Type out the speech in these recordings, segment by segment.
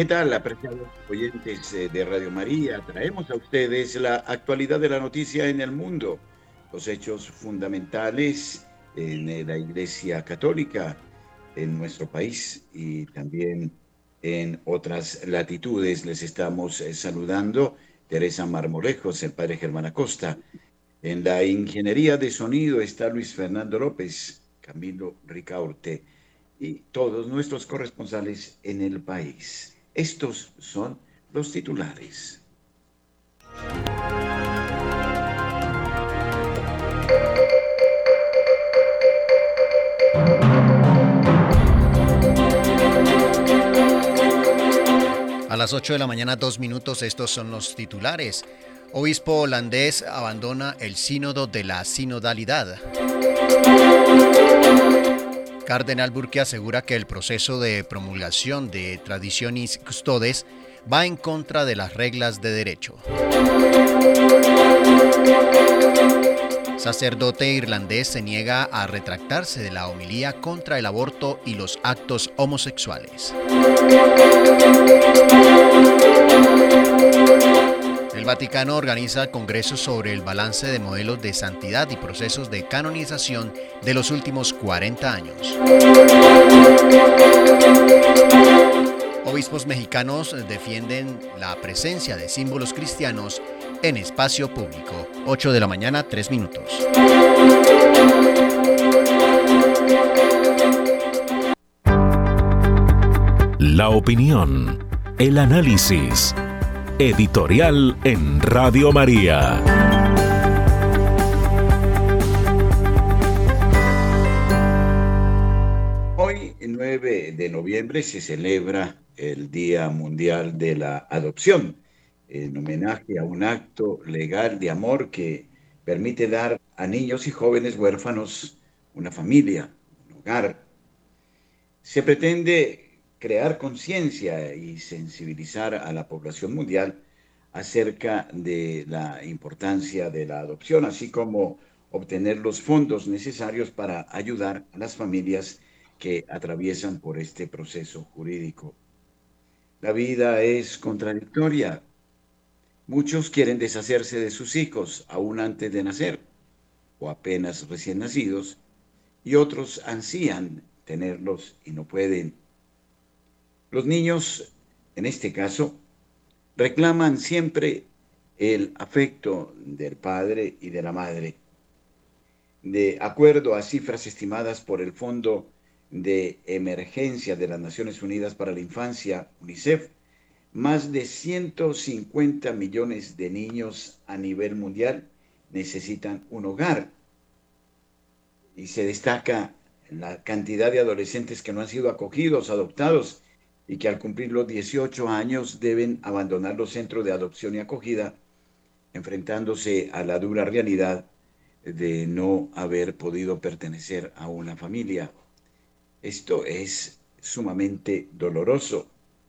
¿Qué tal, apreciados oyentes de Radio María? Traemos a ustedes la actualidad de la noticia en el mundo, los hechos fundamentales en la Iglesia Católica en nuestro país y también en otras latitudes. Les estamos saludando Teresa Marmolejos, el padre Germán Acosta. En la ingeniería de sonido está Luis Fernando López, Camilo Ricaurte y todos nuestros corresponsales en el país. Estos son los titulares. A las 8 de la mañana, 2 minutos, estos son los titulares. Obispo holandés abandona el sínodo de la sinodalidad. Cardenal Burke asegura que el proceso de promulgación de Traditionis Custodes va en contra de las reglas de derecho. Sacerdote irlandés se niega a retractarse de la homilía contra el aborto y los actos homosexuales. El Vaticano organiza congresos sobre el balance de modelos de santidad y procesos de canonización de los últimos 40 años. Obispos mexicanos defienden la presencia de símbolos cristianos en espacio público. 8 de la mañana, 3 minutos. La opinión, el análisis. Editorial en Radio María. Hoy, 9 de noviembre, se celebra el Día Mundial de la Adopción, en homenaje a un acto legal de amor que permite dar a niños y jóvenes huérfanos una familia, un hogar. Se pretende crear conciencia y sensibilizar a la población mundial acerca de la importancia de la adopción, así como obtener los fondos necesarios para ayudar a las familias que atraviesan por este proceso jurídico. La vida es contradictoria. Muchos quieren deshacerse de sus hijos aún antes de nacer o apenas recién nacidos, y otros ansían tenerlos y no pueden. Los niños, en este caso, reclaman siempre el afecto del padre y de la madre. De acuerdo a cifras estimadas por el Fondo de Emergencia de las Naciones Unidas para la Infancia, UNICEF, más de 150 millones de niños a nivel mundial necesitan un hogar. Y se destaca la cantidad de adolescentes que no han sido acogidos, adoptados, y que al cumplir los 18 años deben abandonar los centros de adopción y acogida, enfrentándose a la dura realidad de no haber podido pertenecer a una familia. Esto es sumamente doloroso.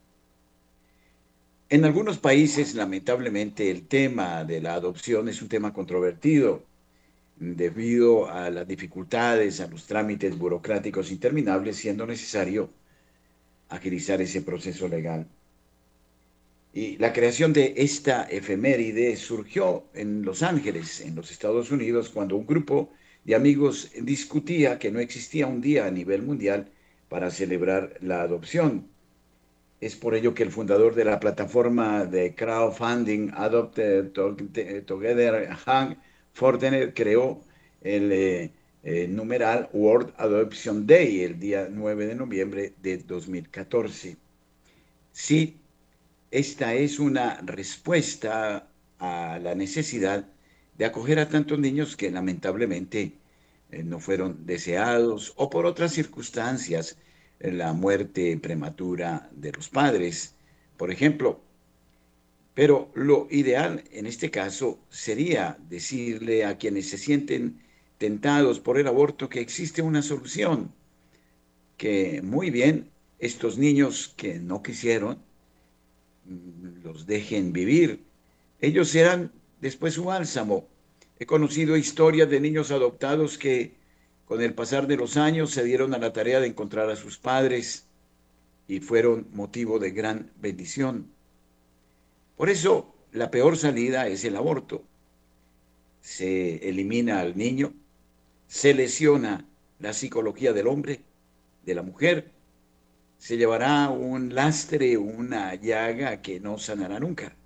En algunos países, lamentablemente, el tema de la adopción es un tema controvertido debido a las dificultades, a los trámites burocráticos interminables, siendo necesario agilizar ese proceso legal. Y la creación de esta efeméride surgió en Los Ángeles, en los Estados Unidos, cuando un grupo de amigos discutía que no existía un día a nivel mundial para celebrar la adopción. Es por ello que el fundador de la plataforma de crowdfunding Adopt Together, Hank Fortener, creó el numeral World Adoption Day, el día 9 de noviembre de 2014. Sí, esta es una respuesta a la necesidad de acoger a tantos niños que lamentablemente no fueron deseados o por otras circunstancias, la muerte prematura de los padres, por ejemplo. Pero lo ideal en este caso sería decirle a quienes se sienten tentados por el aborto que existe una solución, que muy bien estos niños que no quisieron los dejen vivir. Ellos serán después su bálsamo. He conocido historias de niños adoptados que con el pasar de los años se dieron a la tarea de encontrar a sus padres, y fueron motivo de gran bendición. Por eso, la peor salida es el aborto. Se elimina al niño, se lesiona la psicología del hombre, de la mujer, se llevará un lastre, una llaga que no sanará nunca.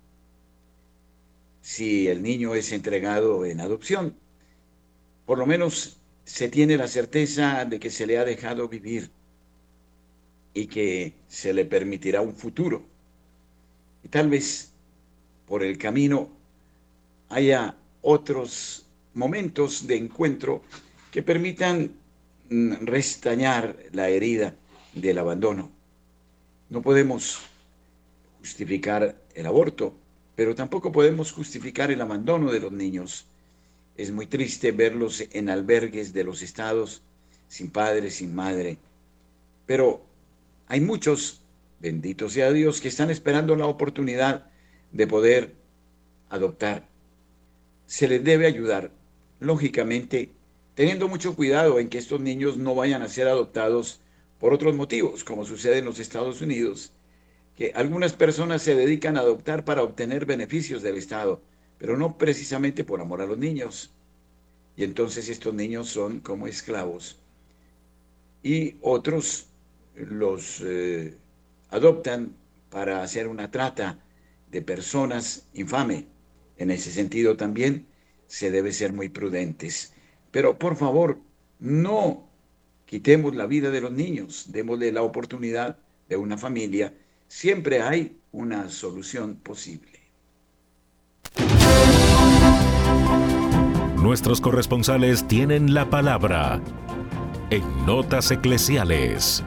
Si el niño es entregado en adopción, por lo menos se tiene la certeza de que se le ha dejado vivir y que se le permitirá un futuro. Y tal vez por el camino haya otros momentos de encuentro que permitan restañar la herida del abandono. No podemos justificar el aborto, pero tampoco podemos justificar el abandono de los niños. Es muy triste verlos en albergues de los estados, sin padre, sin madre. Pero hay muchos, bendito sea Dios, que están esperando la oportunidad de poder adoptar. Se les debe ayudar, lógicamente, teniendo mucho cuidado en que estos niños no vayan a ser adoptados por otros motivos, como sucede en los Estados Unidos, que algunas personas se dedican a adoptar para obtener beneficios del Estado, pero no precisamente por amor a los niños. Y entonces estos niños son como esclavos. Y otros los adoptan para hacer una trata de personas infame. En ese sentido también se debe ser muy prudentes. Pero por favor, no quitemos la vida de los niños, démosle la oportunidad de una familia. Siempre hay una solución posible. Nuestros corresponsales tienen la palabra en Notas Eclesiales.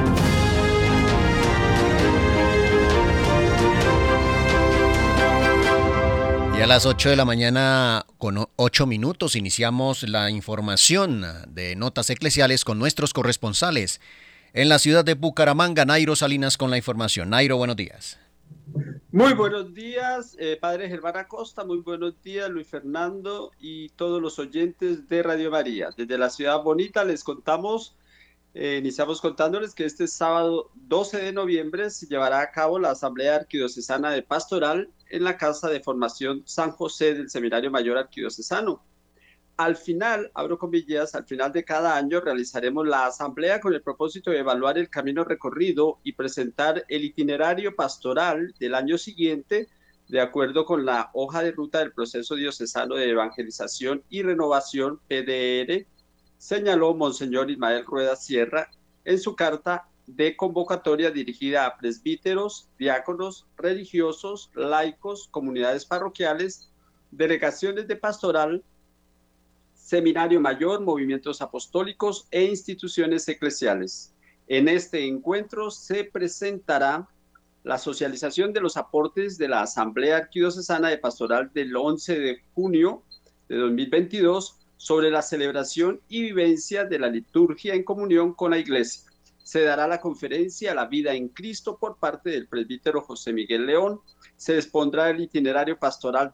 Y a las 8 de la mañana, con 8 minutos, iniciamos la información de Notas Eclesiales con nuestros corresponsales. En la ciudad de Bucaramanga, Nairo Salinas con la información. Nairo, buenos días. Muy buenos días, padre Germán Acosta, muy buenos días, Luis Fernando y todos los oyentes de Radio María. Desde la ciudad bonita les contamos, iniciamos contándoles que este sábado 12 de noviembre se llevará a cabo la Asamblea Arquidiocesana de Pastoral en la Casa de Formación San José del Seminario Mayor Arquidiocesano. Al final, abro comillas, al final de cada año realizaremos la asamblea con el propósito de evaluar el camino recorrido y presentar el itinerario pastoral del año siguiente de acuerdo con la hoja de ruta del proceso diocesano de evangelización y renovación PDR, señaló Monseñor Ismael Rueda Sierra en su carta de convocatoria dirigida a presbíteros, diáconos, religiosos, laicos, comunidades parroquiales, delegaciones de pastoral, Seminario Mayor, movimientos apostólicos e instituciones eclesiales. En este encuentro se presentará la socialización de los aportes de la Asamblea Arquidiocesana de Pastoral del 11 de junio de 2022 sobre la celebración y vivencia de la liturgia en comunión con la Iglesia. Se dará la conferencia La Vida en Cristo por parte del presbítero José Miguel León. Se expondrá el itinerario pastoral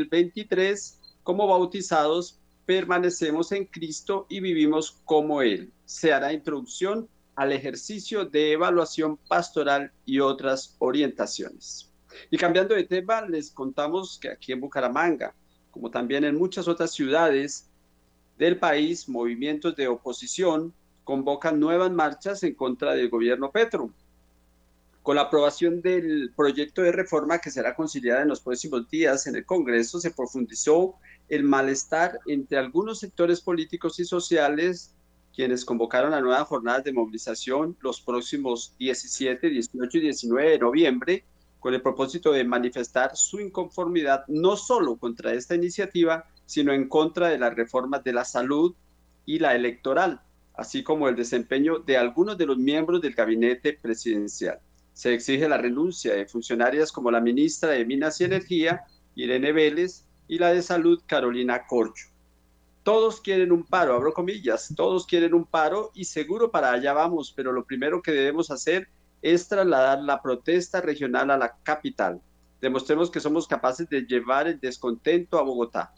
2023 como bautizados permanecemos en Cristo y vivimos como Él. Se hará introducción al ejercicio de evaluación pastoral y otras orientaciones. Y cambiando de tema, les contamos que aquí en Bucaramanga, como también en muchas otras ciudades del país, movimientos de oposición convocan nuevas marchas en contra del gobierno Petro. Con la aprobación del proyecto de reforma que será conciliada en los próximos días en el Congreso, se profundizó el malestar entre algunos sectores políticos y sociales, quienes convocaron a nuevas jornadas de movilización los próximos 17, 18 y 19 de noviembre, con el propósito de manifestar su inconformidad no solo contra esta iniciativa, sino en contra de las reformas de la salud y la electoral, así como el desempeño de algunos de los miembros del gabinete presidencial. Se exige la renuncia de funcionarias como la ministra de Minas y Energía, Irene Vélez, y la de Salud, Carolina Corcho. Todos quieren un paro, abro comillas, todos quieren un paro y seguro para allá vamos, pero lo primero que debemos hacer es trasladar la protesta regional a la capital. Demostremos que somos capaces de llevar el descontento a Bogotá.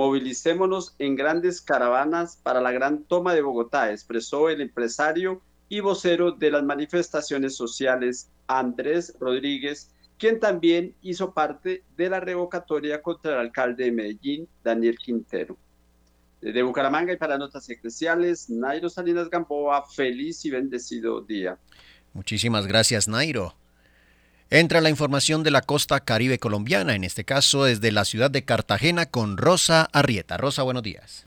Movilicémonos en grandes caravanas para la gran toma de Bogotá, expresó el empresario y vocero de las manifestaciones sociales, Andrés Rodríguez, quien también hizo parte de la revocatoria contra el alcalde de Medellín, Daniel Quintero. Desde Bucaramanga y para Notas Eclesiales, Nairo Salinas Gamboa, feliz y bendecido día. Muchísimas gracias, Nairo. Entra la información de la costa caribe colombiana, en este caso desde la ciudad de Cartagena con Rosa Arrieta. Rosa, buenos días.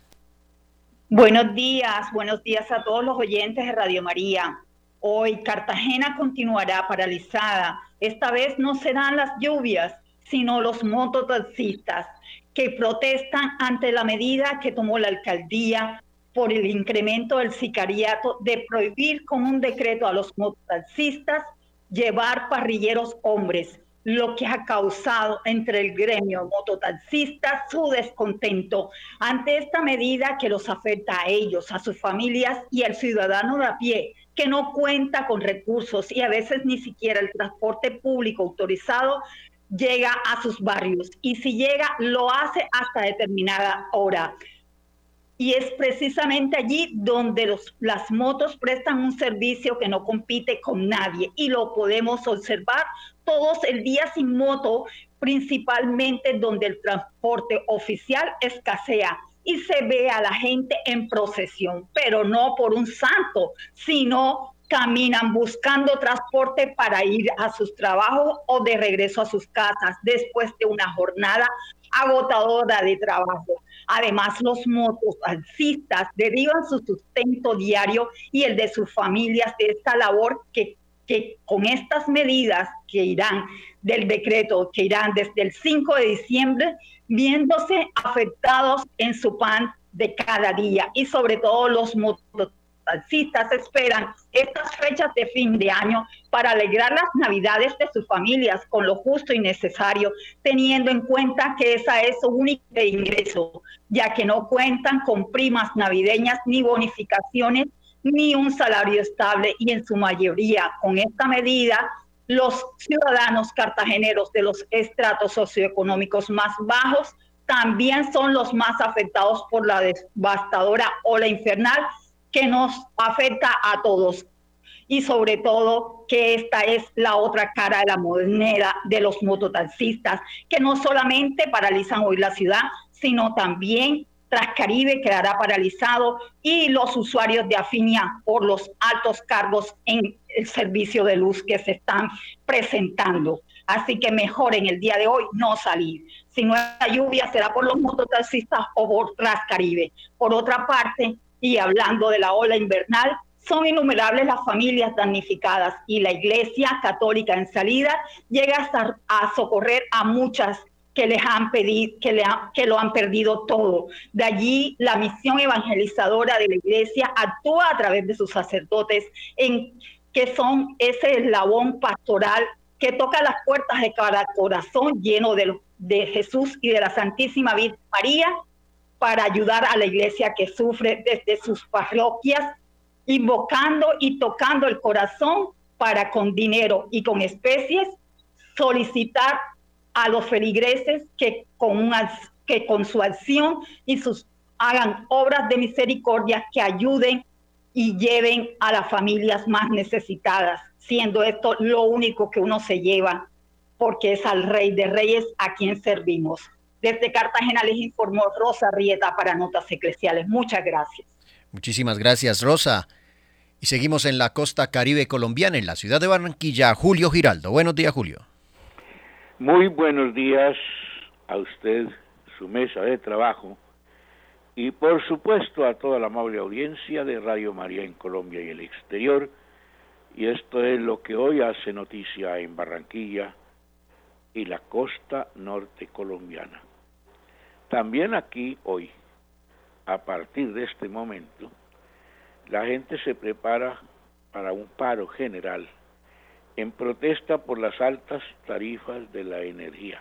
Buenos días a todos los oyentes de Radio María. Hoy Cartagena continuará paralizada. Esta vez no serán las lluvias, sino los mototaxistas que protestan ante la medida que tomó la alcaldía por el incremento del sicariato de prohibir con un decreto a los mototaxistas llevar parrilleros hombres, lo que ha causado entre el gremio mototaxista su descontento ante esta medida que los afecta a ellos, a sus familias y al ciudadano de a pie, que no cuenta con recursos y a veces ni siquiera el transporte público autorizado llega a sus barrios, y si llega lo hace hasta determinada hora. Y es precisamente allí donde las motos prestan un servicio que no compite con nadie, y lo podemos observar todos el día sin moto, principalmente donde el transporte oficial escasea y se ve a la gente en procesión, pero no por un santo, sino caminan buscando transporte para ir a sus trabajos o de regreso a sus casas después de una jornada agotadora de trabajo. Además, los mototaxistas derivan su sustento diario y el de sus familias de esta labor que con estas medidas que irán del decreto, que irán desde el 5 de diciembre, viéndose afectados en su pan de cada día, y sobre todo los mototaxistas esperan estas fechas de fin de año para alegrar las navidades de sus familias con lo justo y necesario, teniendo en cuenta que esa es su único ingreso, ya que no cuentan con primas navideñas ni bonificaciones ni un salario estable, y en su mayoría con esta medida los ciudadanos cartageneros de los estratos socioeconómicos más bajos también son los más afectados por la devastadora ola infernal que nos afecta a todos. Y sobre todo que esta es la otra cara de la moneda de los mototaxistas, que no solamente paralizan hoy la ciudad, sino también Transcaribe quedará paralizado, y los usuarios de Afinia por los altos cargos en el servicio de luz que se están presentando. Así que mejor en el día de hoy no salir. Si no hay lluvia será por los mototaxistas o por Transcaribe. Por otra parte, y hablando de la ola invernal, son innumerables las familias damnificadas, y la Iglesia Católica en salida llega a socorrer a muchas que les han pedido, que lo han perdido todo. De allí la misión evangelizadora de la Iglesia actúa a través de sus sacerdotes, que son ese eslabón pastoral que toca las puertas de cada corazón lleno de Jesús y de la Santísima Virgen María, para ayudar a la Iglesia que sufre desde sus parroquias, invocando y tocando el corazón para con dinero y con especies solicitar a los feligreses que con su acción y hagan obras de misericordia que ayuden y lleven a las familias más necesitadas, siendo esto lo único que uno se lleva, porque es al Rey de Reyes a quien servimos. Desde Cartagena les informó Rosa Arrieta para Notas Eclesiales. Muchas gracias. Muchísimas gracias, Rosa. Y seguimos en la costa caribe colombiana, en la ciudad de Barranquilla. Julio Giraldo. Buenos días, Julio. Muy buenos días a usted, su mesa de trabajo, y por supuesto a toda la amable audiencia de Radio María en Colombia y el exterior. Y esto es lo que hoy hace noticia en Barranquilla y la costa norte colombiana. También aquí hoy, a partir de este momento, la gente se prepara para un paro general en protesta por las altas tarifas de la energía.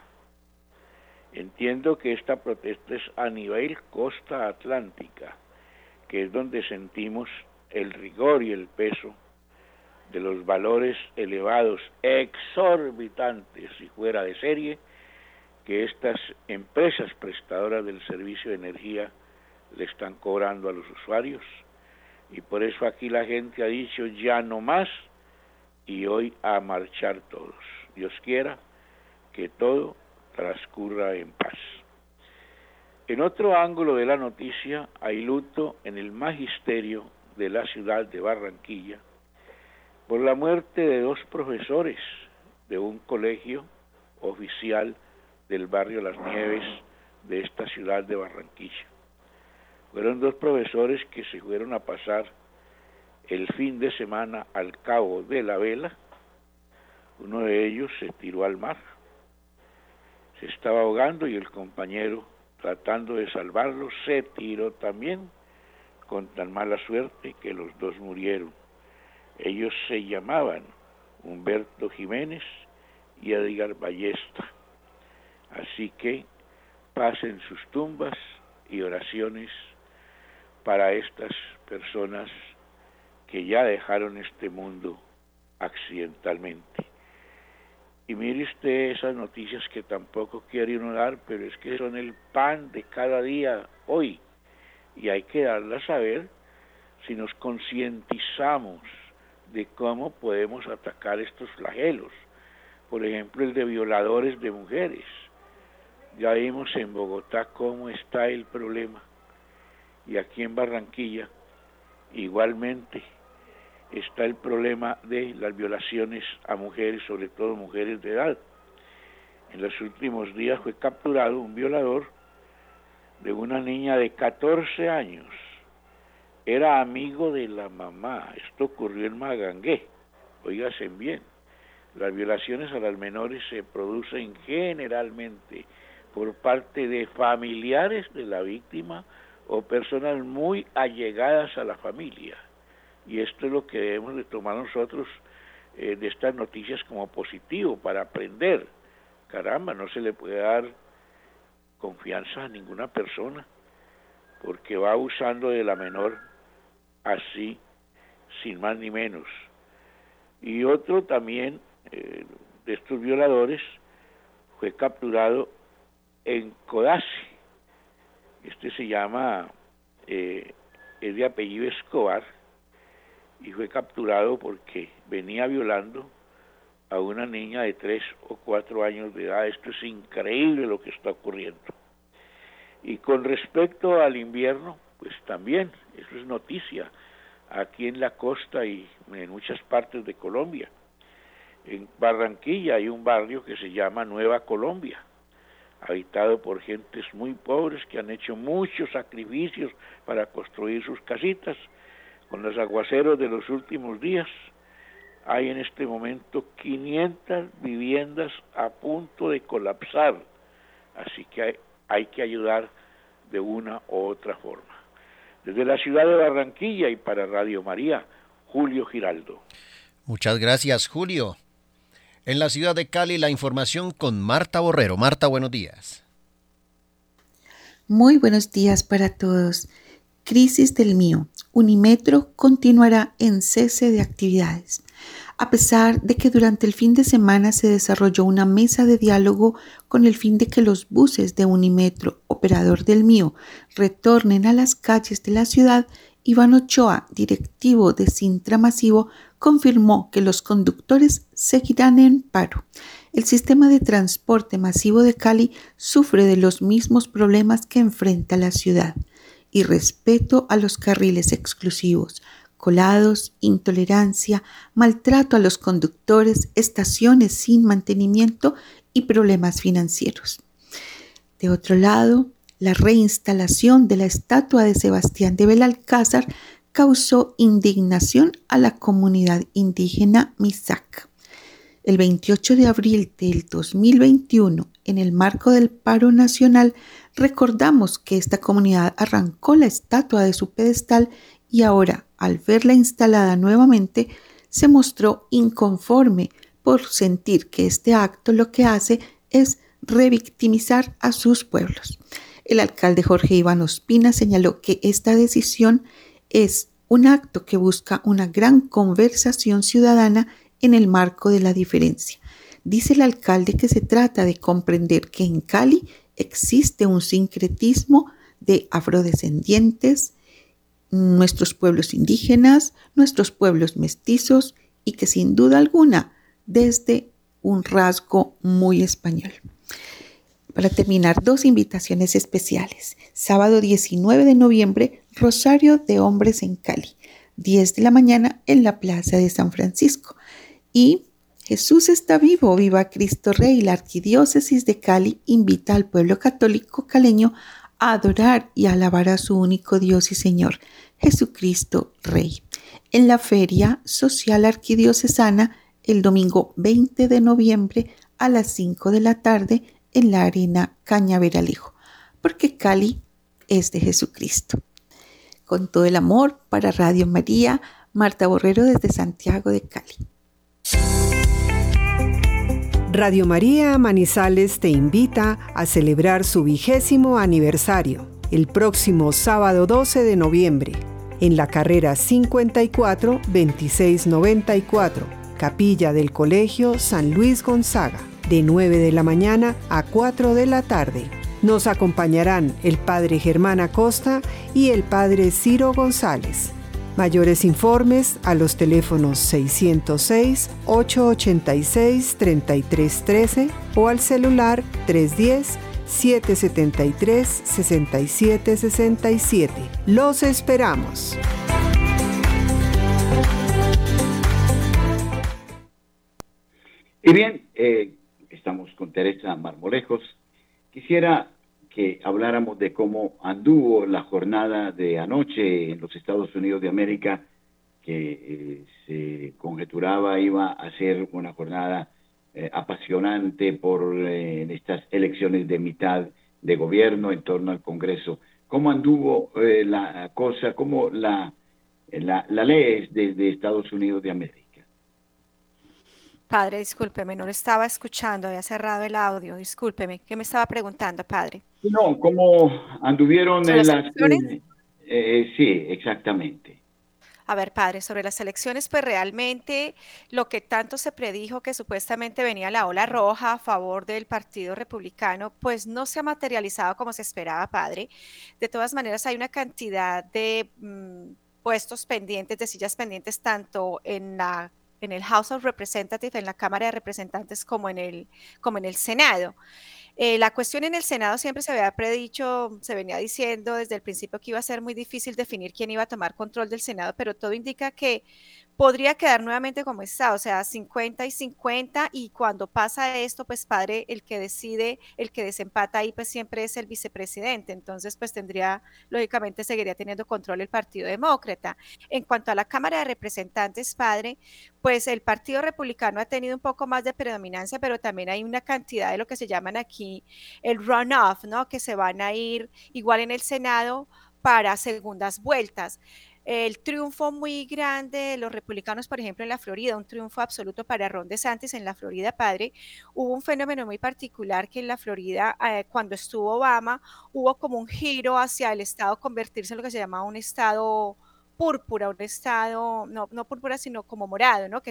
Entiendo que esta protesta es a nivel costa atlántica, que es donde sentimos el rigor y el peso de los valores elevados, exorbitantes y fuera de serie, que estas empresas prestadoras del servicio de energía le están cobrando a los usuarios, Y por eso aquí la gente ha dicho ya no más y hoy a marchar todos. Dios quiera que todo transcurra en paz. En otro ángulo de la noticia hay luto en el magisterio de la ciudad de Barranquilla por la muerte de 2 profesores de un colegio oficial del barrio Las Nieves de esta ciudad de Barranquilla. Fueron 2 profesores que se fueron a pasar el fin de semana al Cabo de la Vela. Uno de ellos se tiró al mar, se estaba ahogando y el compañero, tratando de salvarlo, se tiró también, con tan mala suerte que los 2 murieron. Ellos se llamaban Humberto Jiménez y Edgar Ballesta. Así que pasen sus tumbas y oraciones para estas personas que ya dejaron este mundo accidentalmente. Y mire usted esas noticias que tampoco quiere uno dar, pero es que son el pan de cada día hoy, y hay que darlas a ver si nos concientizamos de cómo podemos atacar estos flagelos. Por ejemplo, el de violadores de mujeres. Ya vimos en Bogotá cómo está el problema, y aquí en Barranquilla igualmente está el problema de las violaciones a mujeres, sobre todo mujeres de edad. En los últimos días fue capturado un violador de una niña de 14 años. Era amigo de la mamá. Esto ocurrió en Magangué. Óigase bien. Las violaciones a las menores se producen generalmente por parte de familiares de la víctima o personas muy allegadas a la familia. Y esto es lo que debemos de tomar nosotros de estas noticias como positivo para aprender. Caramba, no se le puede dar confianza a ninguna persona porque va abusando de la menor así, sin más ni menos. Y otro también de estos violadores fue capturado en Codazzi. Este se llama, es de apellido Escobar, y fue capturado porque venía violando a una niña de 3 o 4 años de edad. Esto es increíble lo que está ocurriendo. Y con respecto al invierno, pues también, eso es noticia, aquí en la costa y en muchas partes de Colombia. En Barranquilla hay un barrio que se llama Nueva Colombia, habitado por gentes muy pobres que han hecho muchos sacrificios para construir sus casitas. Con los aguaceros de los últimos días, hay en este momento 500 viviendas a punto de colapsar. Así que hay que ayudar de una u otra forma. Desde la ciudad de Barranquilla y para Radio María, Julio Giraldo. Muchas gracias, Julio. En la ciudad de Cali, la información con Marta Borrero. Marta, buenos días. Muy buenos días para todos. Crisis del Mío. Unimetro continuará en cese de actividades. A pesar de que durante el fin de semana se desarrolló una mesa de diálogo con el fin de que los buses de Unimetro, operador del Mío, retornen a las calles de la ciudad, Iván Ochoa, directivo de Sintra Masivo, confirmó que los conductores seguirán en paro. El sistema de transporte masivo de Cali sufre de los mismos problemas que enfrenta la ciudad: irrespeto a los carriles exclusivos, colados, intolerancia, maltrato a los conductores, estaciones sin mantenimiento y problemas financieros. De otro lado, la reinstalación de la estatua de Sebastián de Belalcázar causó indignación a la comunidad indígena Misak. El 28 de abril del 2021, en el marco del paro nacional, recordamos que esta comunidad arrancó la estatua de su pedestal y ahora, al verla instalada nuevamente, se mostró inconforme por sentir que este acto lo que hace es revictimizar a sus pueblos. El alcalde Jorge Iván Ospina señaló que esta decisión es un acto que busca una gran conversación ciudadana en el marco de la diferencia. Dice el alcalde que se trata de comprender que en Cali existe un sincretismo de afrodescendientes, nuestros pueblos indígenas, nuestros pueblos mestizos y que sin duda alguna desde un rasgo muy español. Para terminar, 2 invitaciones especiales. Sábado 19 de noviembre, Rosario de Hombres en Cali, 10 de la mañana en la Plaza de San Francisco. Y Jesús está vivo, viva Cristo Rey. La Arquidiócesis de Cali invita al pueblo católico caleño a adorar y alabar a su único Dios y Señor, Jesucristo Rey. En la Feria Social Arquidiocesana, el domingo 20 de noviembre a las 5 de la tarde en la Arena Cañaveralejo, porque Cali es de Jesucristo. Con todo el amor para Radio María, Marta Borrero desde Santiago de Cali. Radio María Manizales te invita a celebrar su 20º aniversario el próximo sábado 12 de noviembre en la carrera 54 2694, Capilla del Colegio San Luis Gonzaga, de 9 de la mañana a 4 de la tarde. Nos acompañarán el Padre Germán Acosta y el Padre Ciro González. Mayores informes a los teléfonos 606-886-3313 o al celular 310-773-6767. Los esperamos. Y bien, estamos con Teresa Marmolejos. Quisiera que habláramos de cómo anduvo la jornada de anoche en los Estados Unidos de América, que se conjeturaba iba a ser una jornada apasionante por estas elecciones de mitad de gobierno en torno al Congreso. ¿Cómo anduvo la cosa, cómo la ley de Estados Unidos de América? Padre, discúlpeme, no lo estaba escuchando, había cerrado el audio, discúlpeme. ¿Qué me estaba preguntando, padre? No, ¿cómo anduvieron ¿Sobre las las elecciones? Sí, exactamente. A ver, padre, sobre las elecciones, pues realmente lo que tanto se predijo que supuestamente venía la ola roja a favor del Partido Republicano, pues no se ha materializado como se esperaba, padre. De todas maneras, hay una cantidad de puestos pendientes, de sillas pendientes, tanto en el House of Representatives, en la Cámara de Representantes, como en el Senado. La cuestión en el Senado siempre se había predicho, se venía diciendo desde el principio que iba a ser muy difícil definir quién iba a tomar control del Senado, pero todo indica que podría quedar nuevamente como está, o sea, 50 y 50, y cuando pasa esto, pues padre, el que decide, el que desempata ahí, pues siempre es el vicepresidente, entonces pues lógicamente seguiría teniendo control el Partido Demócrata. En cuanto a la Cámara de Representantes, padre, pues el Partido Republicano ha tenido un poco más de predominancia, pero también hay una cantidad de lo que se llaman aquí el runoff, ¿no? Que se van a ir igual en el Senado para segundas vueltas. El triunfo muy grande de los republicanos, por ejemplo, en la Florida, un triunfo absoluto para Ron DeSantis en la Florida, padre. Hubo un fenómeno muy particular que en la Florida, cuando estuvo Obama, hubo como un giro hacia el estado convertirse en lo que se llama un estado púrpura, un estado, no púrpura, sino como morado, ¿no? Que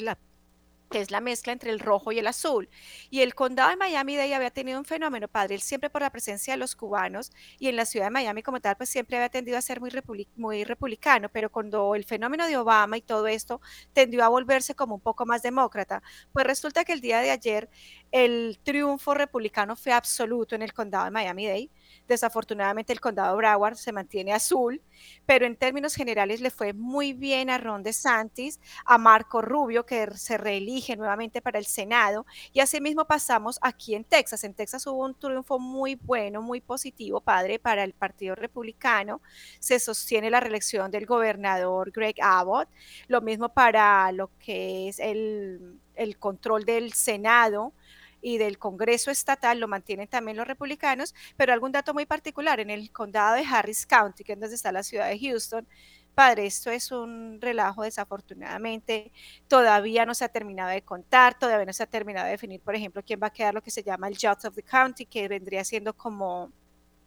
es la mezcla entre el rojo y el azul. Y el condado de Miami-Dade había tenido un fenómeno, padre, él siempre por la presencia de los cubanos, y en la ciudad de Miami como tal, pues siempre había tendido a ser muy republicano, pero cuando el fenómeno de Obama y todo esto tendió a volverse como un poco más demócrata, pues resulta que el día de ayer el triunfo republicano fue absoluto en el condado de Miami-Dade. Desafortunadamente el condado de Broward se mantiene azul, pero en términos generales le fue muy bien a Ron DeSantis, a Marco Rubio, que se reelige nuevamente para el Senado, y asimismo pasamos aquí en Texas. En Texas hubo un triunfo muy bueno, muy positivo, padre, para el Partido Republicano. Se sostiene la reelección del gobernador Greg Abbott, lo mismo para lo que es el control del Senado y del Congreso estatal, lo mantienen también los republicanos, pero algún dato muy particular, en el condado de Harris County, que es donde está la ciudad de Houston, padre, esto es un relajo, desafortunadamente, todavía no se ha terminado de contar, todavía no se ha terminado de definir, por ejemplo, quién va a quedar lo que se llama el Judge of the County, que vendría siendo como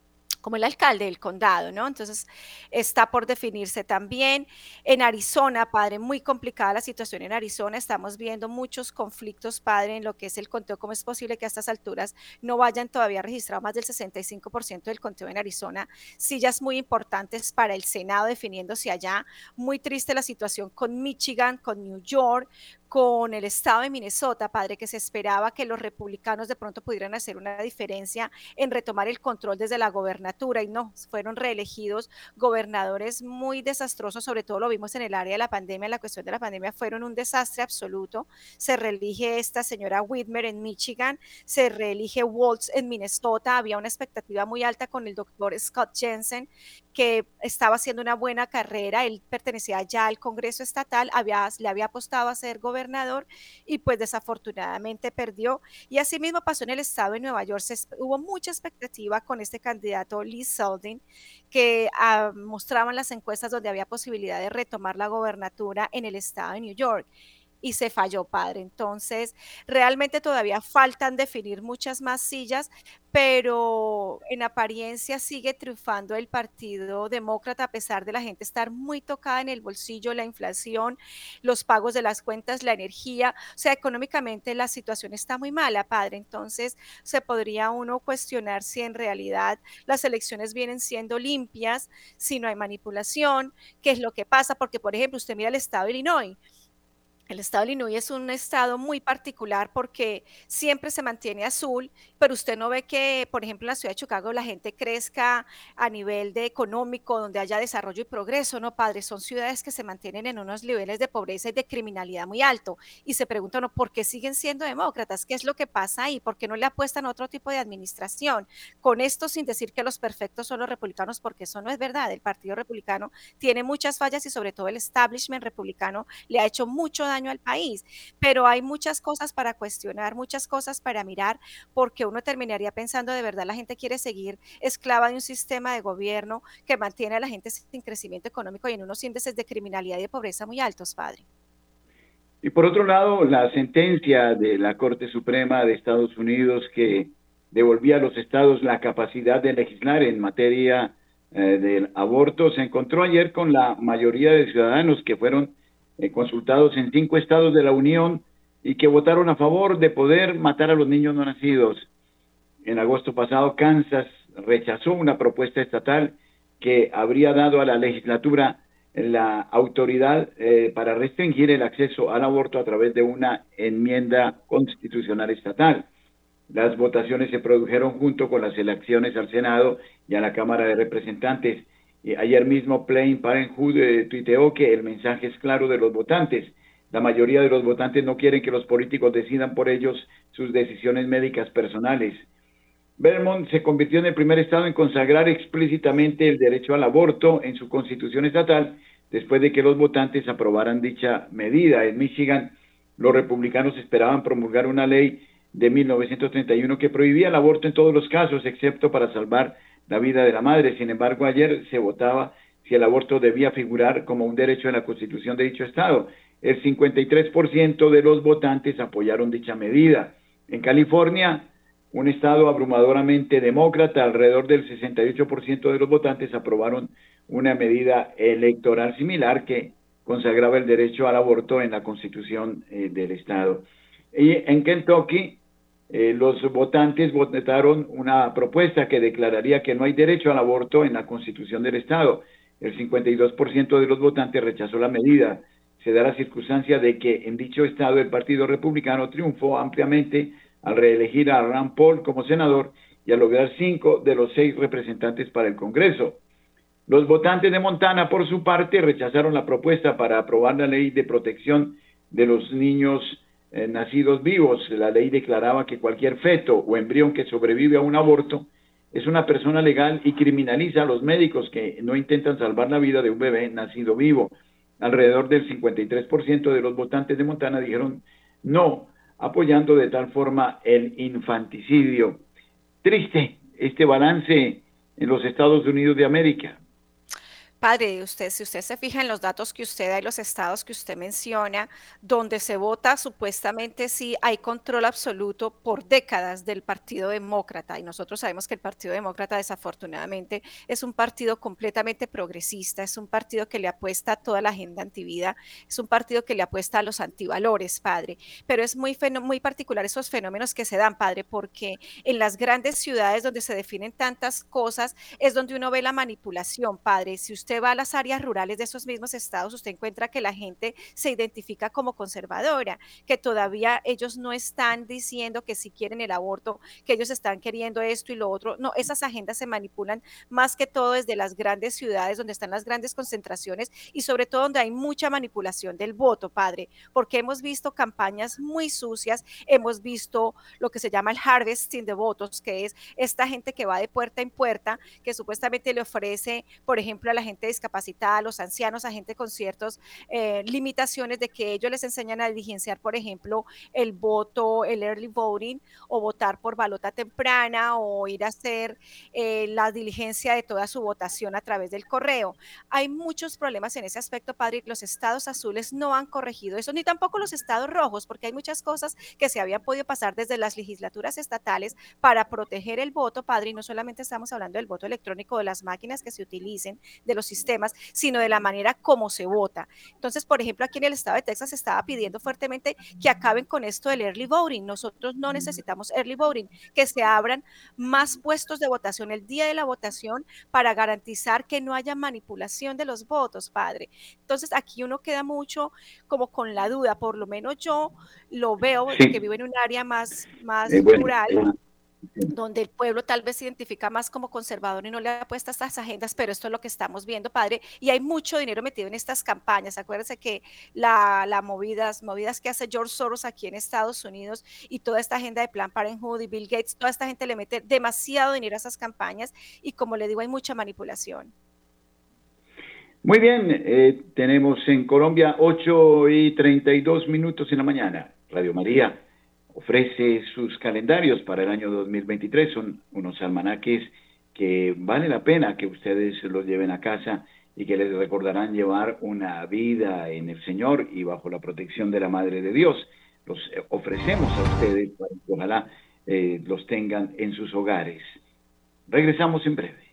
como el alcalde del condado, ¿no? Entonces, está por definirse también. En Arizona, padre, muy complicada la situación en Arizona. Estamos viendo muchos conflictos, padre, en lo que es el conteo. ¿Cómo es posible que a estas alturas no vayan todavía registrado más del 65% del conteo en Arizona? Sillas muy importantes para el Senado definiéndose allá. Muy triste la situación con Michigan, con New York, con el estado de Minnesota, padre, que se esperaba que los republicanos de pronto pudieran hacer una diferencia en retomar el control desde la gobernatura, y no, fueron reelegidos gobernadores muy desastrosos, sobre todo lo vimos en el área de la pandemia, la cuestión de la pandemia fueron un desastre absoluto. Se reelige esta señora Whitmer en Michigan, se reelige Walz en Minnesota, había una expectativa muy alta con el doctor Scott Jensen, que estaba haciendo una buena carrera, él pertenecía ya al Congreso estatal, le había apostado a ser gobernador y pues desafortunadamente perdió. Y así mismo pasó en el estado de Nueva York, hubo mucha expectativa con este candidato Lee Zeldin, que mostraban las encuestas donde había posibilidad de retomar la gobernatura en el estado de New York. Y se falló, padre. Entonces, realmente todavía faltan definir muchas más sillas, pero en apariencia sigue triunfando el Partido Demócrata a pesar de la gente estar muy tocada en el bolsillo, la inflación, los pagos de las cuentas, la energía. O sea, económicamente la situación está muy mala, padre. Entonces, se podría uno cuestionar si en realidad las elecciones vienen siendo limpias, si no hay manipulación, qué es lo que pasa, porque, por ejemplo, usted mira el estado de Illinois. El estado de Illinois es un estado muy particular porque siempre se mantiene azul, pero usted no ve que, por ejemplo, en la ciudad de Chicago la gente crezca a nivel de económico, donde haya desarrollo y progreso, ¿no, padre? Son ciudades que se mantienen en unos niveles de pobreza y de criminalidad muy alto. Y se preguntan, ¿no? ¿Por qué siguen siendo demócratas? ¿Qué es lo que pasa ahí? ¿Por qué no le apuestan a otro tipo de administración? Con esto, sin decir que los perfectos son los republicanos, porque eso no es verdad. El Partido Republicano tiene muchas fallas y sobre todo el establishment republicano le ha hecho mucho daño al país, pero hay muchas cosas para cuestionar, muchas cosas para mirar, porque uno terminaría pensando de verdad la gente quiere seguir esclava de un sistema de gobierno que mantiene a la gente sin crecimiento económico y en unos índices de criminalidad y de pobreza muy altos, padre. Y por otro lado, la sentencia de la Corte Suprema de Estados Unidos que devolvía a los estados la capacidad de legislar en materia del aborto se encontró ayer con la mayoría de ciudadanos que fueron consultados en 5 estados de la Unión y que votaron a favor de poder matar a los niños no nacidos. En agosto pasado, Kansas rechazó una propuesta estatal que habría dado a la legislatura la autoridad para restringir el acceso al aborto a través de una enmienda constitucional estatal. Las votaciones se produjeron junto con las elecciones al Senado y a la Cámara de Representantes. Ayer mismo Planned Parenthood tuiteó que el mensaje es claro de los votantes. La mayoría de los votantes no quieren que los políticos decidan por ellos sus decisiones médicas personales. Vermont se convirtió en el primer estado en consagrar explícitamente el derecho al aborto en su constitución estatal después de que los votantes aprobaran dicha medida. En Michigan, los republicanos esperaban promulgar una ley de 1931 que prohibía el aborto en todos los casos, excepto para salvar la vida de la madre. Sin embargo, ayer se votaba si el aborto debía figurar como un derecho en la constitución de dicho estado. El 53% de los votantes apoyaron dicha medida. En California, un estado abrumadoramente demócrata, alrededor del 68% de los votantes aprobaron una medida electoral similar que consagraba el derecho al aborto en la constitución del estado. Y en Kentucky, los votantes votaron una propuesta que declararía que no hay derecho al aborto en la Constitución del Estado. El 52% de los votantes rechazó la medida. Se da la circunstancia de que en dicho estado el Partido Republicano triunfó ampliamente al reelegir a Rand Paul como senador y al lograr 5 de los 6 representantes para el Congreso. Los votantes de Montana, por su parte, rechazaron la propuesta para aprobar la ley de protección de los niños nacidos vivos. La ley declaraba que cualquier feto o embrión que sobrevive a un aborto es una persona legal y criminaliza a los médicos que no intentan salvar la vida de un bebé nacido vivo. Alrededor del 53% de los votantes de Montana dijeron no, apoyando de tal forma el infanticidio. Triste este balance en los Estados Unidos de América. Padre, si usted se fija en los datos que usted da y los estados que usted menciona, donde se vota, supuestamente sí hay control absoluto por décadas del Partido Demócrata. Y nosotros sabemos que el Partido Demócrata, desafortunadamente, es un partido completamente progresista, es un partido que le apuesta a toda la agenda antivida, es un partido que le apuesta a los antivalores, Padre. Pero es muy particular esos fenómenos que se dan, Padre, porque en las grandes ciudades donde se definen tantas cosas es donde uno ve la manipulación, Padre. Si usted va a las áreas rurales de esos mismos estados, usted encuentra que la gente se identifica como conservadora, que todavía ellos no están diciendo que si quieren el aborto, que ellos están queriendo esto y lo otro. No, esas agendas se manipulan más que todo desde las grandes ciudades donde están las grandes concentraciones y sobre todo donde hay mucha manipulación del voto, Padre, porque hemos visto campañas muy sucias, hemos visto lo que se llama el harvesting de votos, que es esta gente que va de puerta en puerta, que supuestamente le ofrece, por ejemplo, a la gente discapacitada, a los ancianos, a gente con ciertas limitaciones de que ellos les enseñan a diligenciar, por ejemplo, el voto, el early voting, o votar por balota temprana, o ir a hacer la diligencia de toda su votación a través del correo. Hay muchos problemas en ese aspecto, Padre, y los estados azules no han corregido eso, ni tampoco los estados rojos, porque hay muchas cosas que se habían podido pasar desde las legislaturas estatales para proteger el voto, Padre, y no solamente estamos hablando del voto electrónico, de las máquinas que se utilicen, de los sistemas, sino de la manera como se vota. Entonces, por ejemplo, aquí en el estado de Texas se estaba pidiendo fuertemente que acaben con esto del early voting. Nosotros no necesitamos early voting, que se abran más puestos de votación el día de la votación para garantizar que no haya manipulación de los votos, Padre. Entonces, aquí uno queda mucho como con la duda, por lo menos yo lo veo, sí, que vivo en un área más rural, donde el pueblo tal vez se identifica más como conservador y no le apuesta a estas agendas, pero esto es lo que estamos viendo, Padre, y hay mucho dinero metido en estas campañas. Acuérdense que la movidas que hace George Soros aquí en Estados Unidos y toda esta agenda de Planned Parenthood y Bill Gates, toda esta gente le mete demasiado dinero a esas campañas y, como le digo, hay mucha manipulación. Muy bien, tenemos en Colombia 8:32 en la mañana. Radio María ofrece sus calendarios para el año 2023. Son unos almanaques que vale la pena que ustedes los lleven a casa y que les recordarán llevar una vida en el Señor y bajo la protección de la Madre de Dios. Los ofrecemos a ustedes para que ojalá los tengan en sus hogares. Regresamos en breve.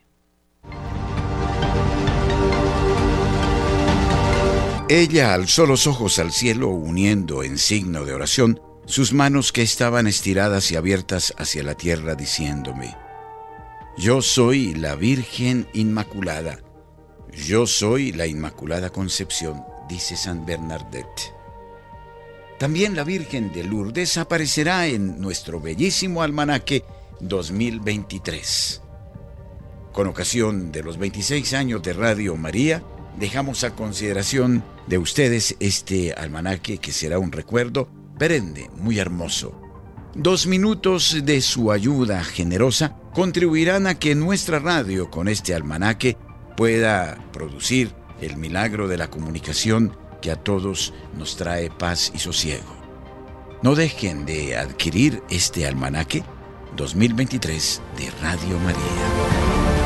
Ella alzó los ojos al cielo, uniendo en signo de oración sus manos que estaban estiradas y abiertas hacia la tierra, diciéndome: Yo soy la Virgen Inmaculada. Yo soy la Inmaculada Concepción, dice San Bernadette. También la Virgen de Lourdes aparecerá en nuestro bellísimo almanaque 2023. Con ocasión de los 26 años de Radio María, dejamos a consideración de ustedes este almanaque que será un recuerdo perenne, muy hermoso. 2 minutos de su ayuda generosa contribuirán a que nuestra radio con este almanaque pueda producir el milagro de la comunicación que a todos nos trae paz y sosiego. No dejen de adquirir este almanaque 2023 de Radio María.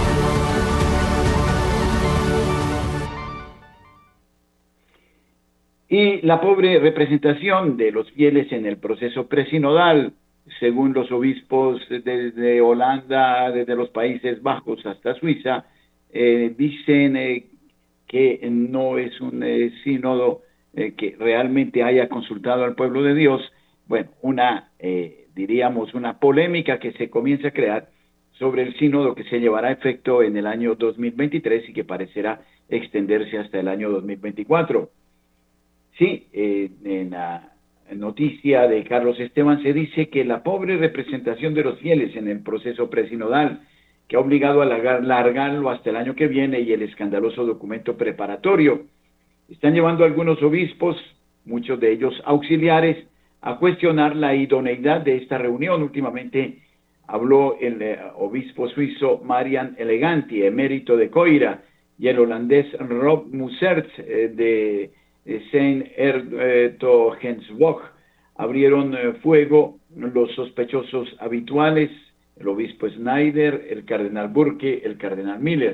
Y la pobre representación de los fieles en el proceso presinodal, según los obispos desde Holanda, desde los Países Bajos hasta Suiza, dicen que no es un sínodo que realmente haya consultado al pueblo de Dios. Bueno, diríamos una polémica que se comienza a crear sobre el sínodo que se llevará a efecto en el año 2023 y que parecerá extenderse hasta el año 2024. Sí, en la noticia de Carlos Esteban se dice que la pobre representación de los fieles en el proceso presinodal, que ha obligado a alargarlo hasta el año que viene, y el escandaloso documento preparatorio, están llevando a algunos obispos, muchos de ellos auxiliares, a cuestionar la idoneidad de esta reunión. Últimamente habló el obispo suizo Marian Eleganti, emérito de Coira, y el holandés Rob Mussert de Saint-Hertogensbosch. Abrieron fuego los sospechosos habituales, el obispo Schneider, el cardenal Burke, el cardenal Miller.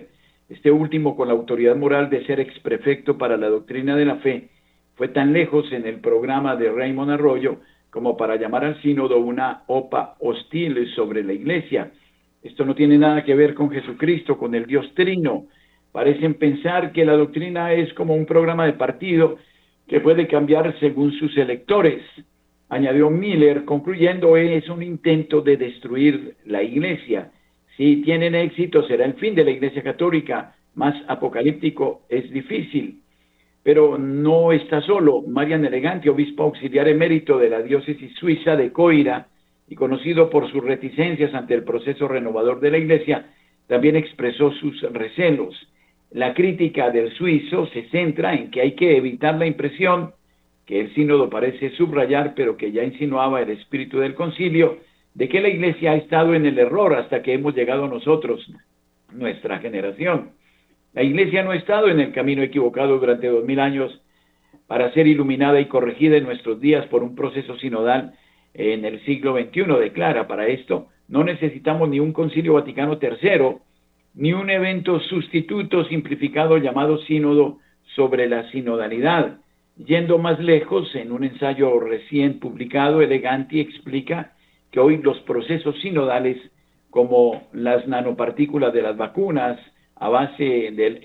Este último, con la autoridad moral de ser exprefecto para la doctrina de la fe, fue tan lejos en el programa de Raymond Arroyo como para llamar al sínodo una OPA hostil sobre la Iglesia. Esto no tiene nada que ver con Jesucristo, con el Dios Trino. Parecen pensar que la doctrina es como un programa de partido que puede cambiar según sus electores. Añadió Miller, concluyendo, es un intento de destruir la Iglesia. Si tienen éxito, será el fin de la Iglesia Católica. Más apocalíptico es difícil. Pero no está solo. Marian Elegante, obispo auxiliar emérito de la diócesis suiza de Coira y conocido por sus reticencias ante el proceso renovador de la Iglesia, también expresó sus recelos. La crítica del suizo se centra en que hay que evitar la impresión que el sínodo parece subrayar, pero que ya insinuaba el espíritu del concilio, de que la Iglesia ha estado en el error hasta que hemos llegado nosotros, nuestra generación. La Iglesia no ha estado en el camino equivocado durante 2000 años para ser iluminada y corregida en nuestros días por un proceso sinodal en el siglo XXI. Declara, para esto no necesitamos ni un concilio Vaticano III, ni un evento sustituto simplificado llamado sínodo sobre la sinodalidad. Yendo más lejos, en un ensayo recién publicado, Eleganti explica que hoy los procesos sinodales, como las nanopartículas de las vacunas a base del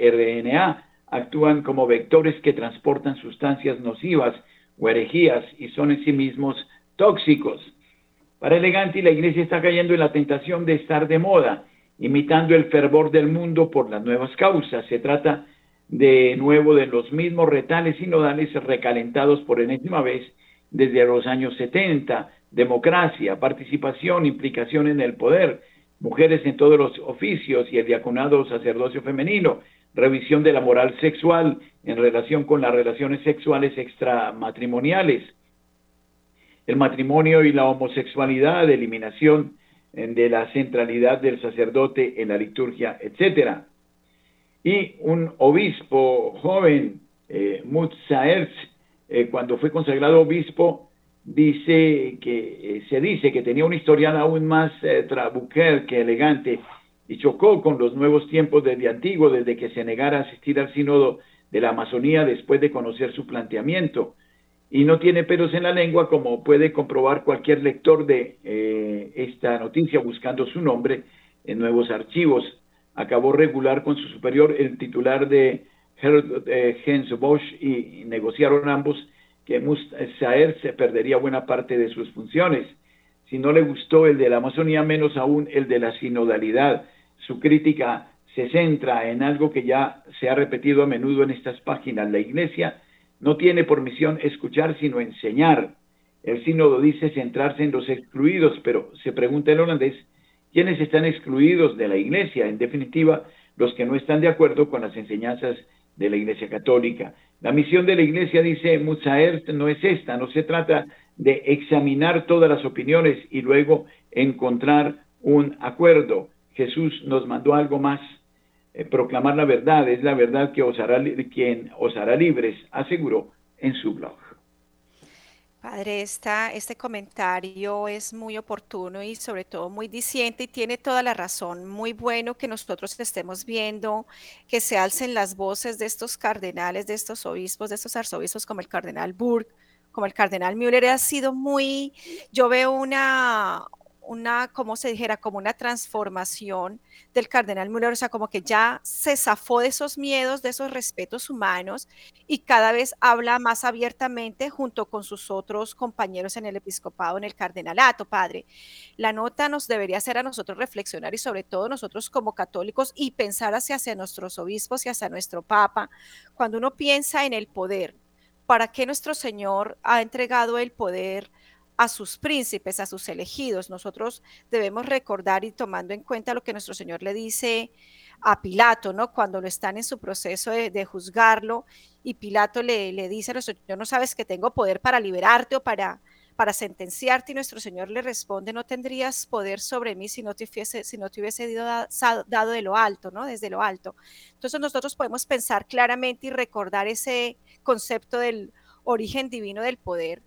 mRNA, actúan como vectores que transportan sustancias nocivas o herejías y son en sí mismos tóxicos. Para Eleganti, la Iglesia está cayendo en la tentación de estar de moda, imitando el fervor del mundo por las nuevas causas. Se trata de nuevo de los mismos retales sinodales recalentados por enésima vez desde los años 70, democracia, participación, implicación en el poder, mujeres en todos los oficios y el diaconado o sacerdocio femenino, revisión de la moral sexual en relación con las relaciones sexuales extramatrimoniales, el matrimonio y la homosexualidad, eliminación de la centralidad del sacerdote en la liturgia, etcétera. Y un obispo joven, Mutsaerts, cuando fue consagrado obispo, se dice que tenía un historial aún más trabuquer que elegante y chocó con los nuevos tiempos desde antiguo, desde que se negara a asistir al sínodo de la Amazonía después de conocer su planteamiento. Y no tiene pelos en la lengua, como puede comprobar cualquier lector de esta noticia buscando su nombre en nuevos archivos. Acabó regular con su superior, el titular de Jens Bosch, y negociaron ambos que Mutsaerts se perdería buena parte de sus funciones. Si no le gustó el de la Amazonía, menos aún el de la sinodalidad. Su crítica se centra en algo que ya se ha repetido a menudo en estas páginas. La Iglesia no tiene por misión escuchar, sino enseñar. El sínodo dice centrarse en los excluidos, pero se pregunta el holandés, ¿quiénes están excluidos de la Iglesia? En definitiva, los que no están de acuerdo con las enseñanzas de la Iglesia Católica. La misión de la Iglesia, dice Mutsaerts, no es esta, no se trata de examinar todas las opiniones y luego encontrar un acuerdo. Jesús nos mandó algo más, proclamar la verdad, es la verdad que quien os hará libres, aseguró en su blog. Padre, este comentario es muy oportuno y sobre todo muy diciente y tiene toda la razón. Muy bueno que nosotros estemos viendo que se alcen las voces de estos cardenales, de estos obispos, de estos arzobispos como el cardenal Burke, como el cardenal Müller. Ha sido yo veo como se dijera, como una transformación del cardenal Müller, o sea, como que ya se zafó de esos miedos, de esos respetos humanos y cada vez habla más abiertamente junto con sus otros compañeros en el episcopado, en el cardenalato, Padre. La nota nos debería hacer a nosotros reflexionar y sobre todo nosotros como católicos y pensar hacia nuestros obispos y hacia nuestro Papa. Cuando uno piensa en el poder, ¿para qué nuestro Señor ha entregado el poder a sus príncipes, a sus elegidos? Nosotros debemos recordar y tomando en cuenta lo que nuestro Señor le dice a Pilato, ¿no? Cuando lo están en su proceso de juzgarlo y Pilato le dice a nuestro Señor, ¿no sabes que tengo poder para liberarte o para sentenciarte? Y nuestro Señor le responde, no tendrías poder sobre mí si no te hubiese dado de lo alto, ¿no? Desde lo alto. Entonces nosotros podemos pensar claramente y recordar ese concepto del origen divino del poder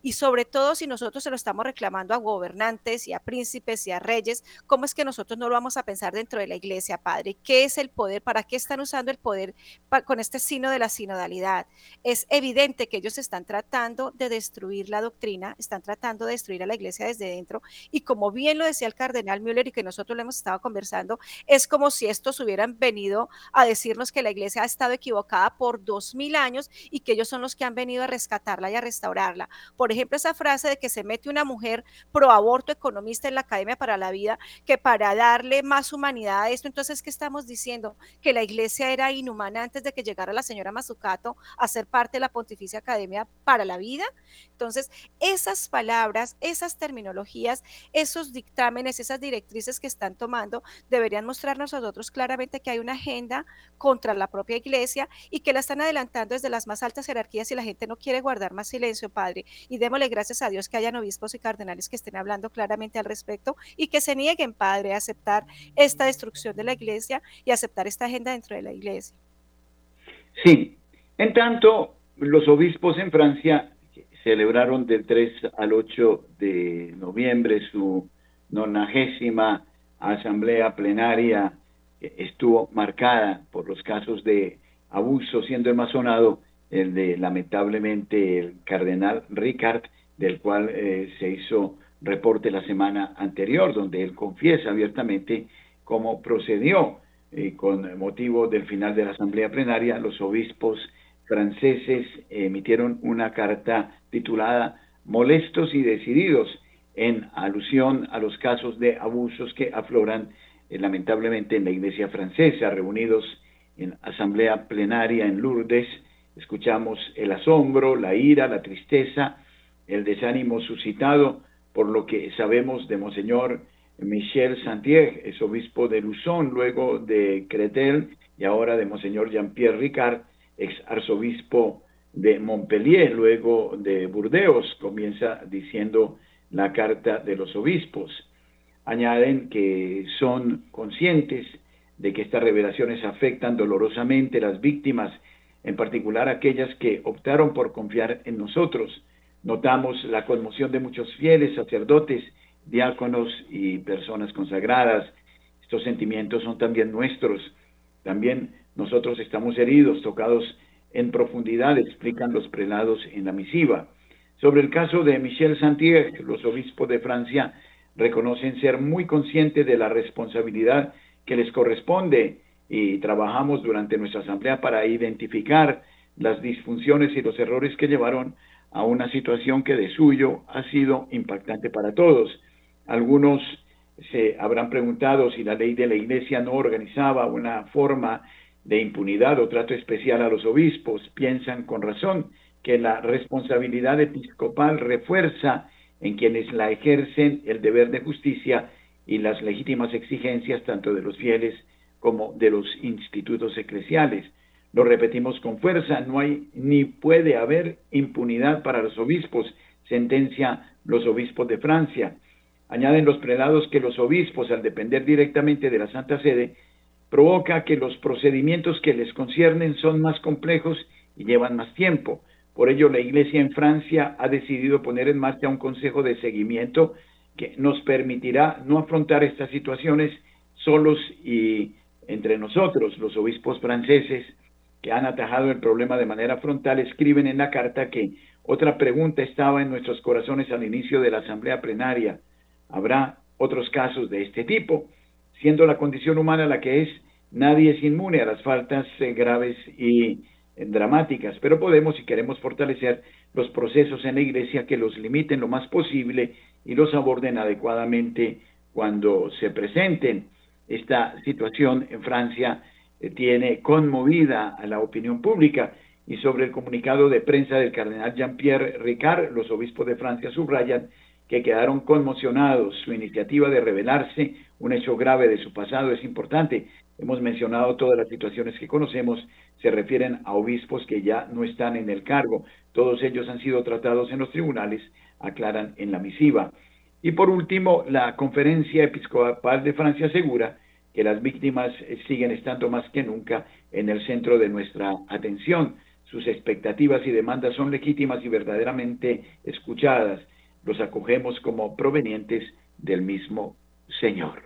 Y sobre todo si nosotros se lo estamos reclamando a gobernantes y a príncipes y a reyes, ¿cómo es que nosotros no lo vamos a pensar dentro de la iglesia, Padre? ¿Qué es el poder? ¿Para qué están usando el poder con este signo de la sinodalidad? Es evidente que ellos están tratando de destruir la doctrina, están tratando de destruir a la iglesia desde dentro, y como bien lo decía el cardenal Müller y que nosotros lo hemos estado conversando, es como si estos hubieran venido a decirnos que la iglesia ha estado equivocada por 2000 años y que ellos son los que han venido a rescatarla y a restaurarla. Por ejemplo, esa frase de que se mete una mujer pro aborto economista en la Academia para la Vida, que para darle más humanidad a esto, entonces, ¿qué estamos diciendo? Que la iglesia era inhumana antes de que llegara la señora Mazzucato a ser parte de la Pontificia Academia para la Vida. Entonces, esas palabras, esas terminologías, esos dictámenes, esas directrices que están tomando, deberían mostrarnos a nosotros claramente que hay una agenda contra la propia iglesia y que la están adelantando desde las más altas jerarquías y la gente no quiere guardar más silencio, Padre. Y démosle gracias a Dios que hayan obispos y cardenales que estén hablando claramente al respecto y que se nieguen, Padre, a aceptar esta destrucción de la iglesia y aceptar esta agenda dentro de la iglesia. Sí, en tanto, los obispos en Francia celebraron del 3 al 8 de noviembre su 90ª asamblea plenaria. Estuvo marcada por los casos de abuso, siendo el más sonado el de, lamentablemente, el cardenal Ricard, del cual se hizo reporte la semana anterior, donde él confiesa abiertamente cómo procedió. Con motivo del final de la asamblea plenaria, los obispos franceses emitieron una carta titulada Molestos y Decididos, en alusión a los casos de abusos que afloran lamentablemente en la iglesia francesa. Reunidos en asamblea plenaria en Lourdes, escuchamos el asombro, la ira, la tristeza, el desánimo suscitado por lo que sabemos de Monseñor Michel Santier, es obispo de Luzón, luego de Créteil, y ahora de Monseñor Jean-Pierre Ricard, ex arzobispo de Montpellier, luego de Burdeos. Comienza diciendo la carta de los obispos. Añaden que son conscientes de que estas revelaciones afectan dolorosamente a las víctimas, en particular aquellas que optaron por confiar en nosotros. Notamos la conmoción de muchos fieles, sacerdotes, diáconos y personas consagradas. Estos sentimientos son también nuestros. También nosotros estamos heridos, tocados en profundidad, explican los prelados en la misiva. Sobre el caso de Michel Santier, los obispos de Francia reconocen ser muy conscientes de la responsabilidad que les corresponde y trabajamos durante nuestra asamblea para identificar las disfunciones y los errores que llevaron a una situación que de suyo ha sido impactante para todos. Algunos se habrán preguntado si la ley de la Iglesia no organizaba una forma de impunidad o trato especial a los obispos. Piensan con razón que la responsabilidad episcopal refuerza en quienes la ejercen el deber de justicia y las legítimas exigencias tanto de los fieles como de los institutos eclesiales. Lo repetimos con fuerza, no hay ni puede haber impunidad para los obispos, sentencia los obispos de Francia. Añaden los prelados que los obispos, al depender directamente de la Santa Sede, provoca que los procedimientos que les conciernen son más complejos y llevan más tiempo. Por ello, la Iglesia en Francia ha decidido poner en marcha un consejo de seguimiento que nos permitirá no afrontar estas situaciones solos y entre nosotros. Los obispos franceses que han atajado el problema de manera frontal escriben en la carta que otra pregunta estaba en nuestros corazones al inicio de la asamblea plenaria. ¿Habrá otros casos de este tipo? Siendo la condición humana la que es, nadie es inmune a las faltas graves y dramáticas, pero podemos y queremos fortalecer los procesos en la Iglesia que los limiten lo más posible y los aborden adecuadamente cuando se presenten. Esta situación en Francia tiene conmovida a la opinión pública, y sobre el comunicado de prensa del cardenal Jean-Pierre Ricard, los obispos de Francia subrayan que quedaron conmocionados. Su iniciativa de revelarse un hecho grave de su pasado es importante. Hemos mencionado todas las situaciones que conocemos, se refieren a obispos que ya no están en el cargo. Todos ellos han sido tratados en los tribunales, aclaran en la misiva. Y por último, la Conferencia Episcopal de Francia asegura que las víctimas siguen estando más que nunca en el centro de nuestra atención. sus expectativas y demandas son legítimas y verdaderamente escuchadas. Los acogemos como provenientes del mismo Señor.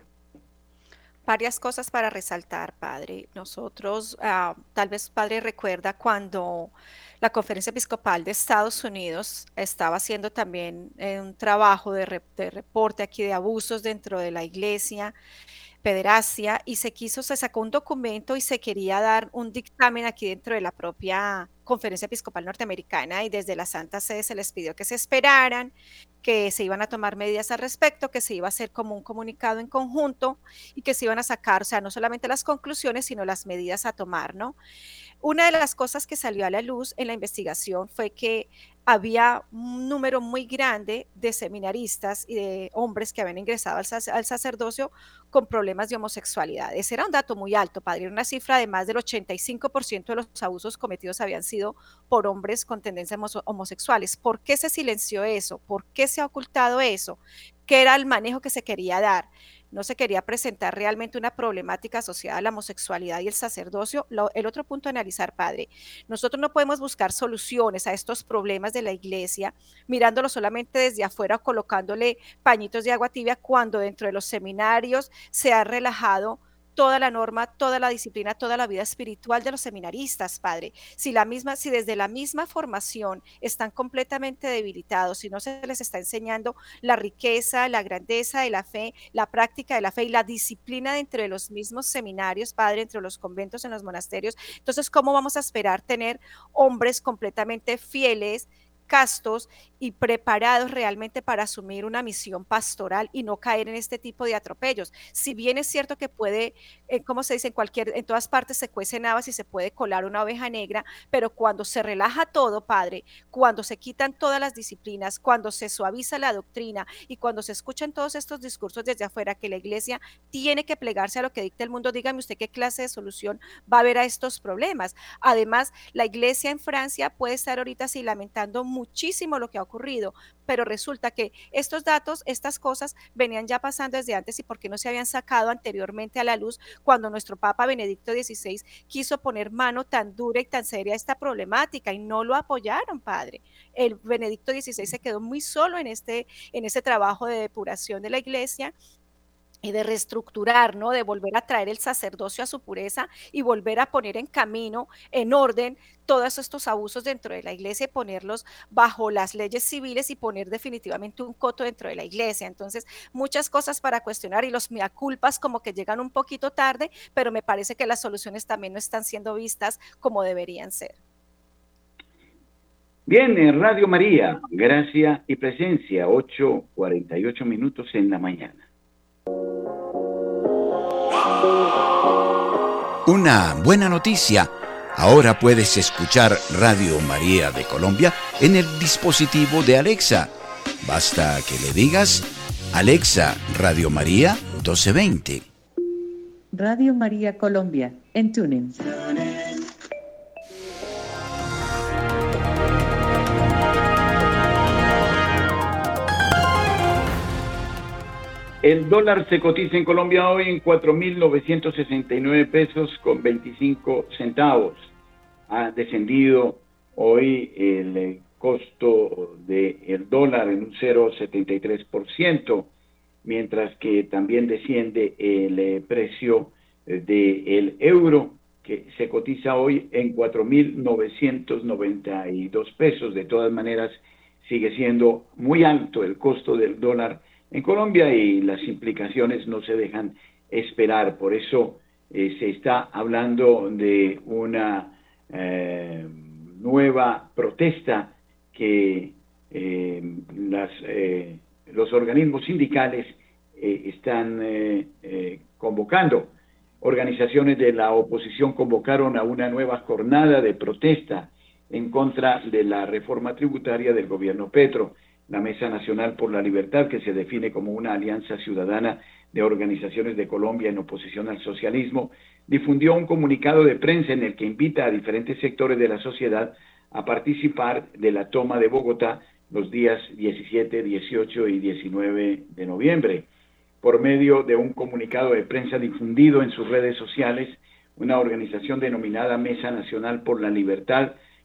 Varias cosas para resaltar, padre. Nosotros, tal vez padre recuerda cuando la Conferencia Episcopal de Estados Unidos estaba haciendo también un trabajo de reporte aquí de abusos dentro de la iglesia, pederastia, y se sacó un documento y se quería dar un dictamen aquí dentro de la propia Conferencia Episcopal Norteamericana, y desde la Santa Sede se les pidió que se esperaran, que se iban a tomar medidas al respecto, que se iba a hacer como un comunicado en conjunto y que se iban a sacar, o sea, no solamente las conclusiones, sino las medidas a tomar, ¿no? Una de las cosas que salió a la luz en la investigación fue que había un número muy grande de seminaristas y de hombres que habían ingresado al sacerdocio con problemas de homosexualidad. Ese era un dato muy alto, padre, era una cifra de más del 85% de los abusos cometidos habían sido por hombres con tendencias homosexuales. ¿Por qué se silenció eso? ¿Por qué se ha ocultado eso? ¿Qué era el manejo que se quería dar? No se quería presentar realmente una problemática asociada a la homosexualidad y el sacerdocio. El otro punto a analizar, padre, nosotros no podemos buscar soluciones a estos problemas de la iglesia mirándolo solamente desde afuera o colocándole pañitos de agua tibia, cuando dentro de los seminarios se ha relajado toda la norma, toda la disciplina, toda la vida espiritual de los seminaristas, padre. Si desde la misma formación están completamente debilitados, si no se les está enseñando la riqueza, la grandeza de la fe, la práctica de la fe y la disciplina dentro de los mismos seminarios, padre, entre los conventos, en los monasterios, entonces, ¿cómo vamos a esperar tener hombres completamente fieles, castos y preparados realmente para asumir una misión pastoral y no caer en este tipo de atropellos? Si bien es cierto que puede, como se dice, en todas partes se cuecen habas y se puede colar una oveja negra, pero cuando se relaja todo, padre, cuando se quitan todas las disciplinas, cuando se suaviza la doctrina y cuando se escuchan todos estos discursos desde afuera que la iglesia tiene que plegarse a lo que dicta el mundo, dígame usted qué clase de solución va a haber a estos problemas. Además, la iglesia en Francia puede estar ahorita sí lamentando muchísimo lo que ha ocurrido, pero resulta que estos datos, estas cosas venían ya pasando desde antes, y por qué no se habían sacado anteriormente a la luz cuando nuestro Papa Benedicto XVI quiso poner mano tan dura y tan seria a esta problemática, y no lo apoyaron, padre. El Benedicto XVI se quedó muy solo en ese trabajo de depuración de la iglesia y de reestructurar, ¿no? De volver a traer el sacerdocio a su pureza y volver a poner en camino, en orden, todos estos abusos dentro de la iglesia y ponerlos bajo las leyes civiles y poner definitivamente un coto dentro de la iglesia. Entonces, muchas cosas para cuestionar, y los mea culpas como que llegan un poquito tarde, pero me parece que las soluciones también no están siendo vistas como deberían ser. Bien, en Radio María, gracia y presencia, 8:48 minutos en la mañana. Una buena noticia. Ahora puedes escuchar Radio María de Colombia en el dispositivo de Alexa. Basta que le digas: Alexa, Radio María 1220. Radio María Colombia, en TuneIn. El dólar se cotiza en Colombia hoy en 4.969 pesos con 25 centavos. Ha descendido hoy el costo del dólar en un 0,73%, mientras que también desciende el precio del euro, que se cotiza hoy en 4.992 pesos. De todas maneras, sigue siendo muy alto el costo del dólar en Colombia y las implicaciones no se dejan esperar. Por eso se está hablando de una nueva protesta que los organismos sindicales están convocando. Organizaciones de la oposición convocaron a una nueva jornada de protesta en contra de la reforma tributaria del gobierno Petro. La Mesa Nacional por la Libertad, que se define como una alianza ciudadana de organizaciones de Colombia en oposición al socialismo, difundió un comunicado de prensa en el que invita a diferentes sectores de la sociedad a participar de la toma de Bogotá los días 17, 18 y 19 de noviembre. Por medio de un comunicado de prensa difundido en sus redes sociales, una organización denominada Mesa Nacional por la Libertad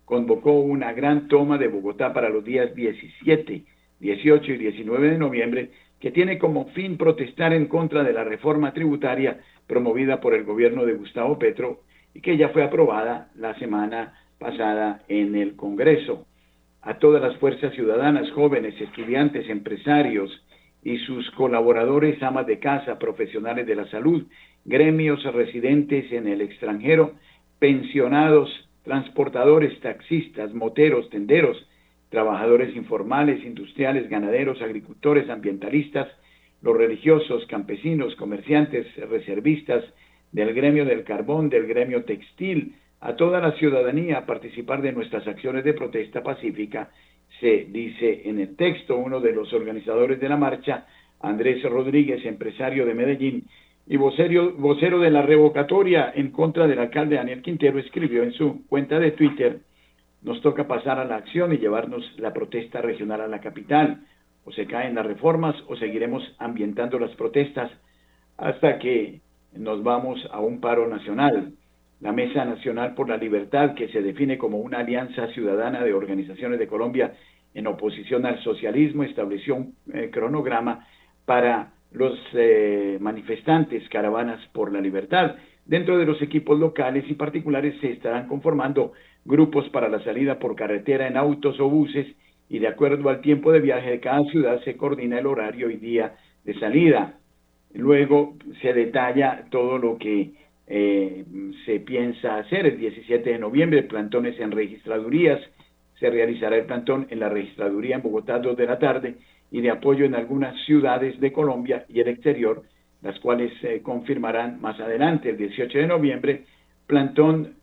convocó una gran toma de Bogotá para los días 17, 18 y 19 de noviembre, que tiene como fin protestar en contra de la reforma tributaria promovida por el gobierno de Gustavo Petro y que ya fue aprobada la semana pasada en el Congreso. A todas las fuerzas ciudadanas, jóvenes, estudiantes, empresarios y sus colaboradores, amas de casa, profesionales de la salud, gremios residentes en el extranjero, pensionados, transportadores, taxistas, moteros, tenderos, trabajadores informales, industriales, ganaderos, agricultores, ambientalistas, los religiosos, campesinos, comerciantes, reservistas del gremio del carbón, del gremio textil, a toda la ciudadanía a participar de nuestras acciones de protesta pacífica, se dice en el texto. Uno de los organizadores de la marcha, Andrés Rodríguez, empresario de Medellín y vocero de la revocatoria en contra del alcalde Daniel Quintero, escribió en su cuenta de Twitter: nos toca pasar a la acción y llevarnos la protesta regional a la capital. O se caen las reformas o seguiremos ambientando las protestas hasta que nos vamos a un paro nacional. La Mesa Nacional por la Libertad, que se define como una alianza ciudadana de organizaciones de Colombia en oposición al socialismo, estableció un cronograma para los manifestantes, caravanas por la libertad. Dentro de los equipos locales y particulares se estarán conformando grupos para la salida por carretera en autos o buses, y de acuerdo al tiempo de viaje de cada ciudad se coordina el horario y día de salida. Luego se detalla todo lo que se piensa hacer. El 17 de noviembre, plantones en registradurías. Se realizará el plantón en la registraduría en Bogotá 2 de la tarde y de apoyo en algunas ciudades de Colombia y el exterior, las cuales confirmarán más adelante. El 18 de noviembre, plantón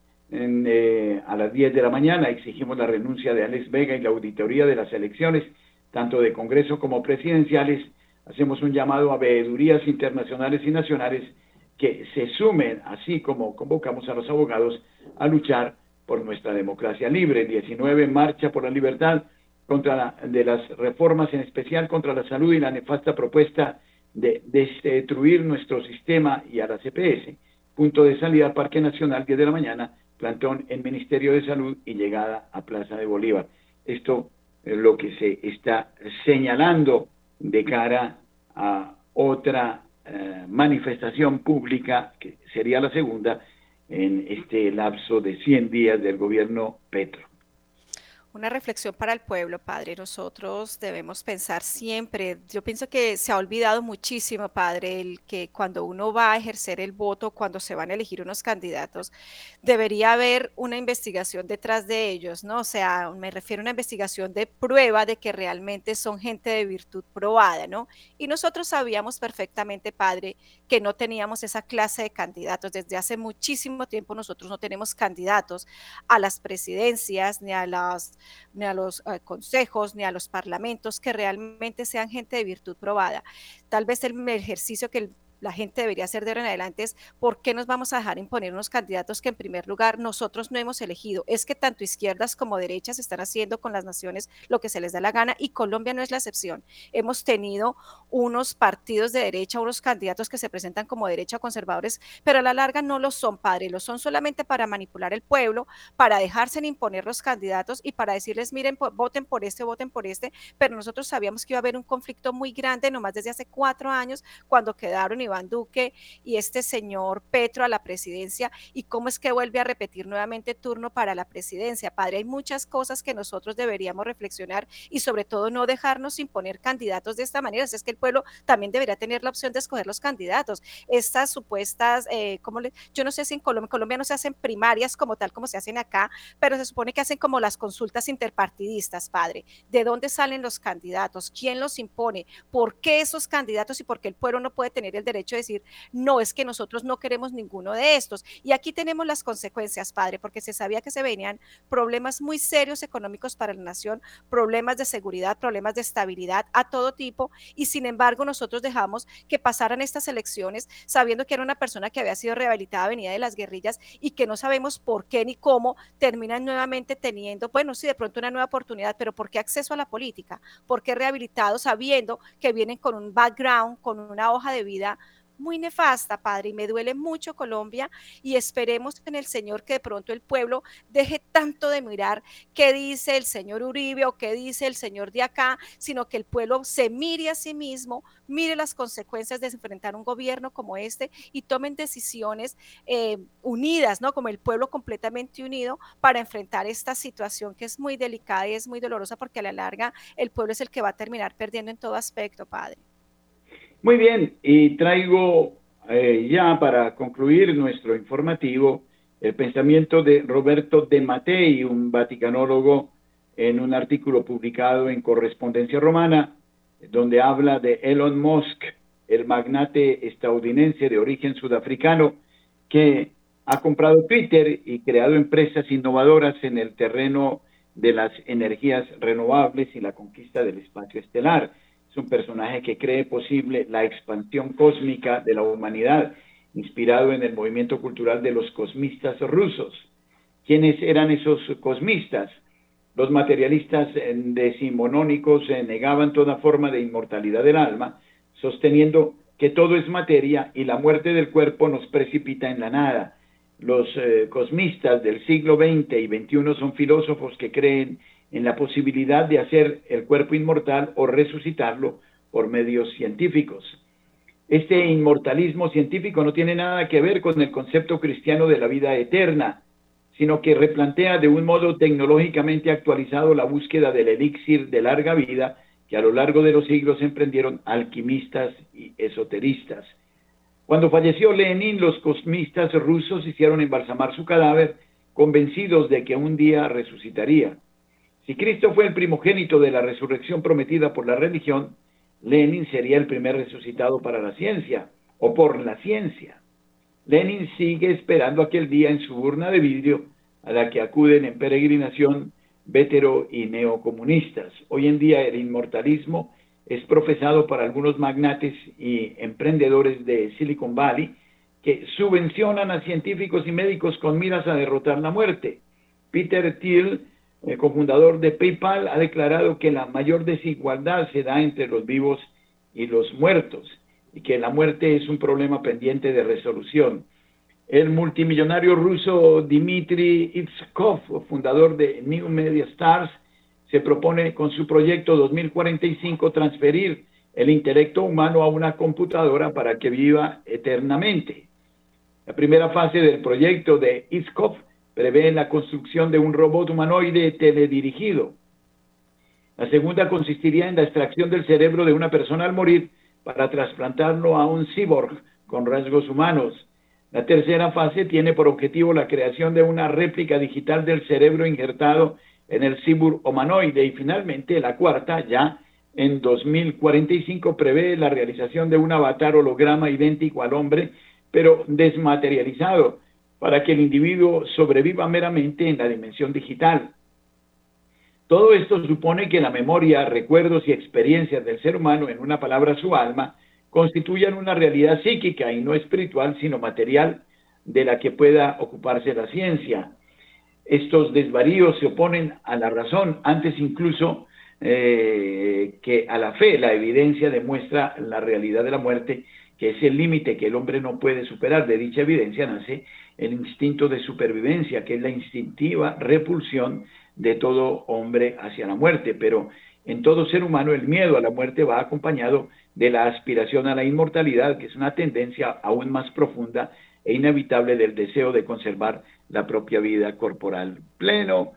a las 10 de la mañana. Exigimos la renuncia de Alex Vega y la auditoría de las elecciones, tanto de Congreso como presidenciales. Hacemos un llamado a veedurías internacionales y nacionales que se sumen, así como convocamos a los abogados a luchar por nuestra democracia libre. 19, marcha por la libertad de las reformas, en especial contra la salud y la nefasta propuesta de destruir nuestro sistema y a la CPS. Punto de salida, Parque Nacional, 10 de la mañana, plantón en Ministerio de Salud y llegada a Plaza de Bolívar. Esto es lo que se está señalando de cara a otra manifestación pública, que sería la segunda en este lapso de 100 días del gobierno Petro. Una reflexión para el pueblo, padre. Nosotros debemos pensar siempre, yo pienso que se ha olvidado muchísimo, padre, el que cuando uno va a ejercer el voto, cuando se van a elegir unos candidatos, debería haber una investigación detrás de ellos, ¿no? O sea, me refiero a una investigación de prueba de que realmente son gente de virtud probada, ¿no? Y nosotros sabíamos perfectamente, padre, que no teníamos esa clase de candidatos. Desde hace muchísimo tiempo nosotros no tenemos candidatos a las presidencias ni a los consejos, ni a los parlamentos que realmente sean gente de virtud probada. Tal vez el ejercicio que la gente debería hacer de ahora en adelante es ¿por qué nos vamos a dejar imponer unos candidatos que en primer lugar nosotros no hemos elegido? Es que tanto izquierdas como derechas están haciendo con las naciones lo que se les da la gana y Colombia no es la excepción. Hemos tenido unos partidos de derecha, unos candidatos que se presentan como derecha conservadores, pero a la larga no lo son, padre, lo son solamente para manipular el pueblo, para dejarse imponer los candidatos y para decirles, miren, voten por este, pero nosotros sabíamos que iba a haber un conflicto muy grande nomás desde hace 4 años cuando quedaron Iván Duque y este señor Petro a la presidencia, y cómo es que vuelve a repetir nuevamente turno para la presidencia. Padre, hay muchas cosas que nosotros deberíamos reflexionar y sobre todo no dejarnos imponer candidatos de esta manera. Es que el pueblo también debería tener la opción de escoger los candidatos. Estas supuestas, yo no sé si en Colombia no se hacen primarias como tal como se hacen acá, pero se supone que hacen como las consultas interpartidistas, padre. ¿De dónde salen los candidatos? ¿Quién los impone? ¿Por qué esos candidatos y por qué el pueblo no puede tener el derecho de decir, no, es que nosotros no queremos ninguno de estos? Y aquí tenemos las consecuencias, padre, porque se sabía que se venían problemas muy serios económicos para la nación, problemas de seguridad, problemas de estabilidad a todo tipo, y sin embargo nosotros dejamos que pasaran estas elecciones sabiendo que era una persona que había sido rehabilitada, venida de las guerrillas, y que no sabemos por qué ni cómo terminan nuevamente teniendo, bueno, sí, de pronto una nueva oportunidad, pero ¿por qué acceso a la política? ¿Por qué rehabilitados sabiendo que vienen con un background, con una hoja de vida muy nefasta, Padre, y me duele mucho Colombia, y esperemos en el Señor que de pronto el pueblo deje tanto de mirar qué dice el señor Uribe o qué dice el señor de acá, sino que el pueblo se mire a sí mismo, mire las consecuencias de enfrentar un gobierno como este y tomen decisiones unidas, ¿no? Como el pueblo completamente unido para enfrentar esta situación que es muy delicada y es muy dolorosa, porque a la larga el pueblo es el que va a terminar perdiendo en todo aspecto, Padre. Muy bien, y traigo ya para concluir nuestro informativo el pensamiento de Roberto De Mattei, un vaticanólogo, en un artículo publicado en Correspondencia Romana, donde habla de Elon Musk, el magnate estadounidense de origen sudafricano, que ha comprado Twitter y creado empresas innovadoras en el terreno de las energías renovables y la conquista del espacio estelar. Es un personaje que cree posible la expansión cósmica de la humanidad, inspirado en el movimiento cultural de los cosmistas rusos. ¿Quiénes eran esos cosmistas? Los materialistas decimonónicos negaban toda forma de inmortalidad del alma, sosteniendo que todo es materia y la muerte del cuerpo nos precipita en la nada. Los cosmistas del siglo XX y XXI son filósofos que creen en la posibilidad de hacer el cuerpo inmortal o resucitarlo por medios científicos. Este inmortalismo científico no tiene nada que ver con el concepto cristiano de la vida eterna, sino que replantea de un modo tecnológicamente actualizado la búsqueda del elixir de larga vida que a lo largo de los siglos emprendieron alquimistas y esoteristas. Cuando falleció Lenin, los cosmistas rusos hicieron embalsamar su cadáver, convencidos de que un día resucitaría. Si Cristo fue el primogénito de la resurrección prometida por la religión, Lenin sería el primer resucitado para la ciencia, o por la ciencia. Lenin sigue esperando aquel día en su urna de vidrio, a la que acuden en peregrinación vétero y neocomunistas. Hoy en día el inmortalismo es profesado por algunos magnates y emprendedores de Silicon Valley que subvencionan a científicos y médicos con miras a derrotar la muerte. Peter Thiel, el cofundador de PayPal, ha declarado que la mayor desigualdad se da entre los vivos y los muertos y que la muerte es un problema pendiente de resolución. El multimillonario ruso Dmitry Itskov, fundador de New Media Stars, se propone con su proyecto 2045 transferir el intelecto humano a una computadora para que viva eternamente. La primera fase del proyecto de Itskov prevé la construcción de un robot humanoide teledirigido. La segunda consistiría en la extracción del cerebro de una persona al morir para trasplantarlo a un cyborg con rasgos humanos. La tercera fase tiene por objetivo la creación de una réplica digital del cerebro injertado en el cyborg humanoide, y finalmente la cuarta, ya en 2045, prevé la realización de un avatar holograma idéntico al hombre, pero desmaterializado, para que el individuo sobreviva meramente en la dimensión digital. Todo esto supone que la memoria, recuerdos y experiencias del ser humano, en una palabra su alma, constituyan una realidad psíquica y no espiritual, sino material, de la que pueda ocuparse la ciencia. Estos desvaríos se oponen a la razón, antes incluso que a la fe. La evidencia demuestra la realidad de la muerte, que es el límite que el hombre no puede superar. De dicha evidencia nace el instinto de supervivencia, que es la instintiva repulsión de todo hombre hacia la muerte. Pero en todo ser humano el miedo a la muerte va acompañado de la aspiración a la inmortalidad, que es una tendencia aún más profunda e inevitable del deseo de conservar la propia vida corporal. Pleno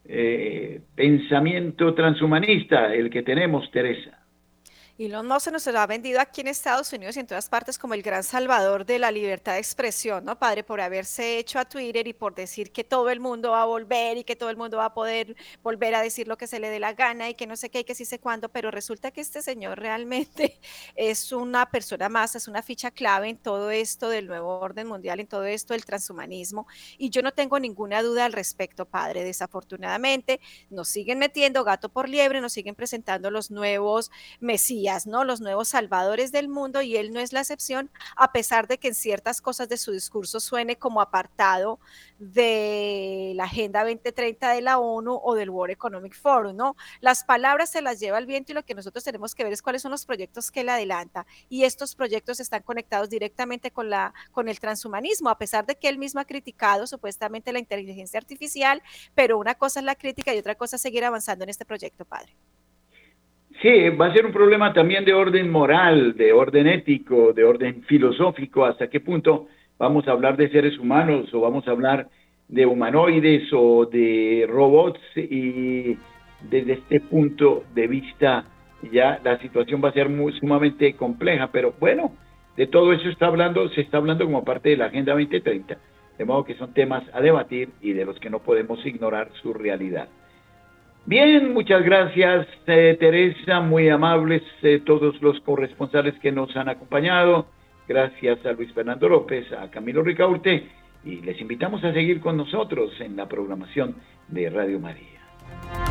pensamiento transhumanista el que tenemos, Teresa. Elon Musk se nos ha vendido aquí en Estados Unidos y en todas partes como el gran salvador de la libertad de expresión, ¿no, padre? Por haberse hecho a Twitter y por decir que todo el mundo va a volver y que todo el mundo va a poder volver a decir lo que se le dé la gana y que no sé qué y que sí sé cuándo, pero resulta que este señor realmente es una persona más, es una ficha clave en todo esto del nuevo orden mundial, en todo esto del transhumanismo, y yo no tengo ninguna duda al respecto, padre. Desafortunadamente nos siguen metiendo gato por liebre, nos siguen presentando los nuevos mesías Mesías, ¿no? Los nuevos salvadores del mundo, y él no es la excepción, a pesar de que en ciertas cosas de su discurso suene como apartado de la Agenda 2030 de la ONU o del World Economic Forum, ¿no? Las palabras se las lleva el viento y lo que nosotros tenemos que ver es cuáles son los proyectos que él adelanta, y estos proyectos están conectados directamente con el transhumanismo, a pesar de que él mismo ha criticado supuestamente la inteligencia artificial, pero una cosa es la crítica y otra cosa es seguir avanzando en este proyecto, padre. Sí, va a ser un problema también de orden moral, de orden ético, de orden filosófico, hasta qué punto vamos a hablar de seres humanos o vamos a hablar de humanoides o de robots, y desde este punto de vista ya la situación va a ser sumamente compleja, pero bueno, de todo eso se está hablando como parte de la Agenda 2030, de modo que son temas a debatir y de los que no podemos ignorar su realidad. Bien, muchas gracias, Teresa, muy amables todos los corresponsales que nos han acompañado. Gracias a Luis Fernando López, a Camilo Ricaurte, y les invitamos a seguir con nosotros en la programación de Radio María.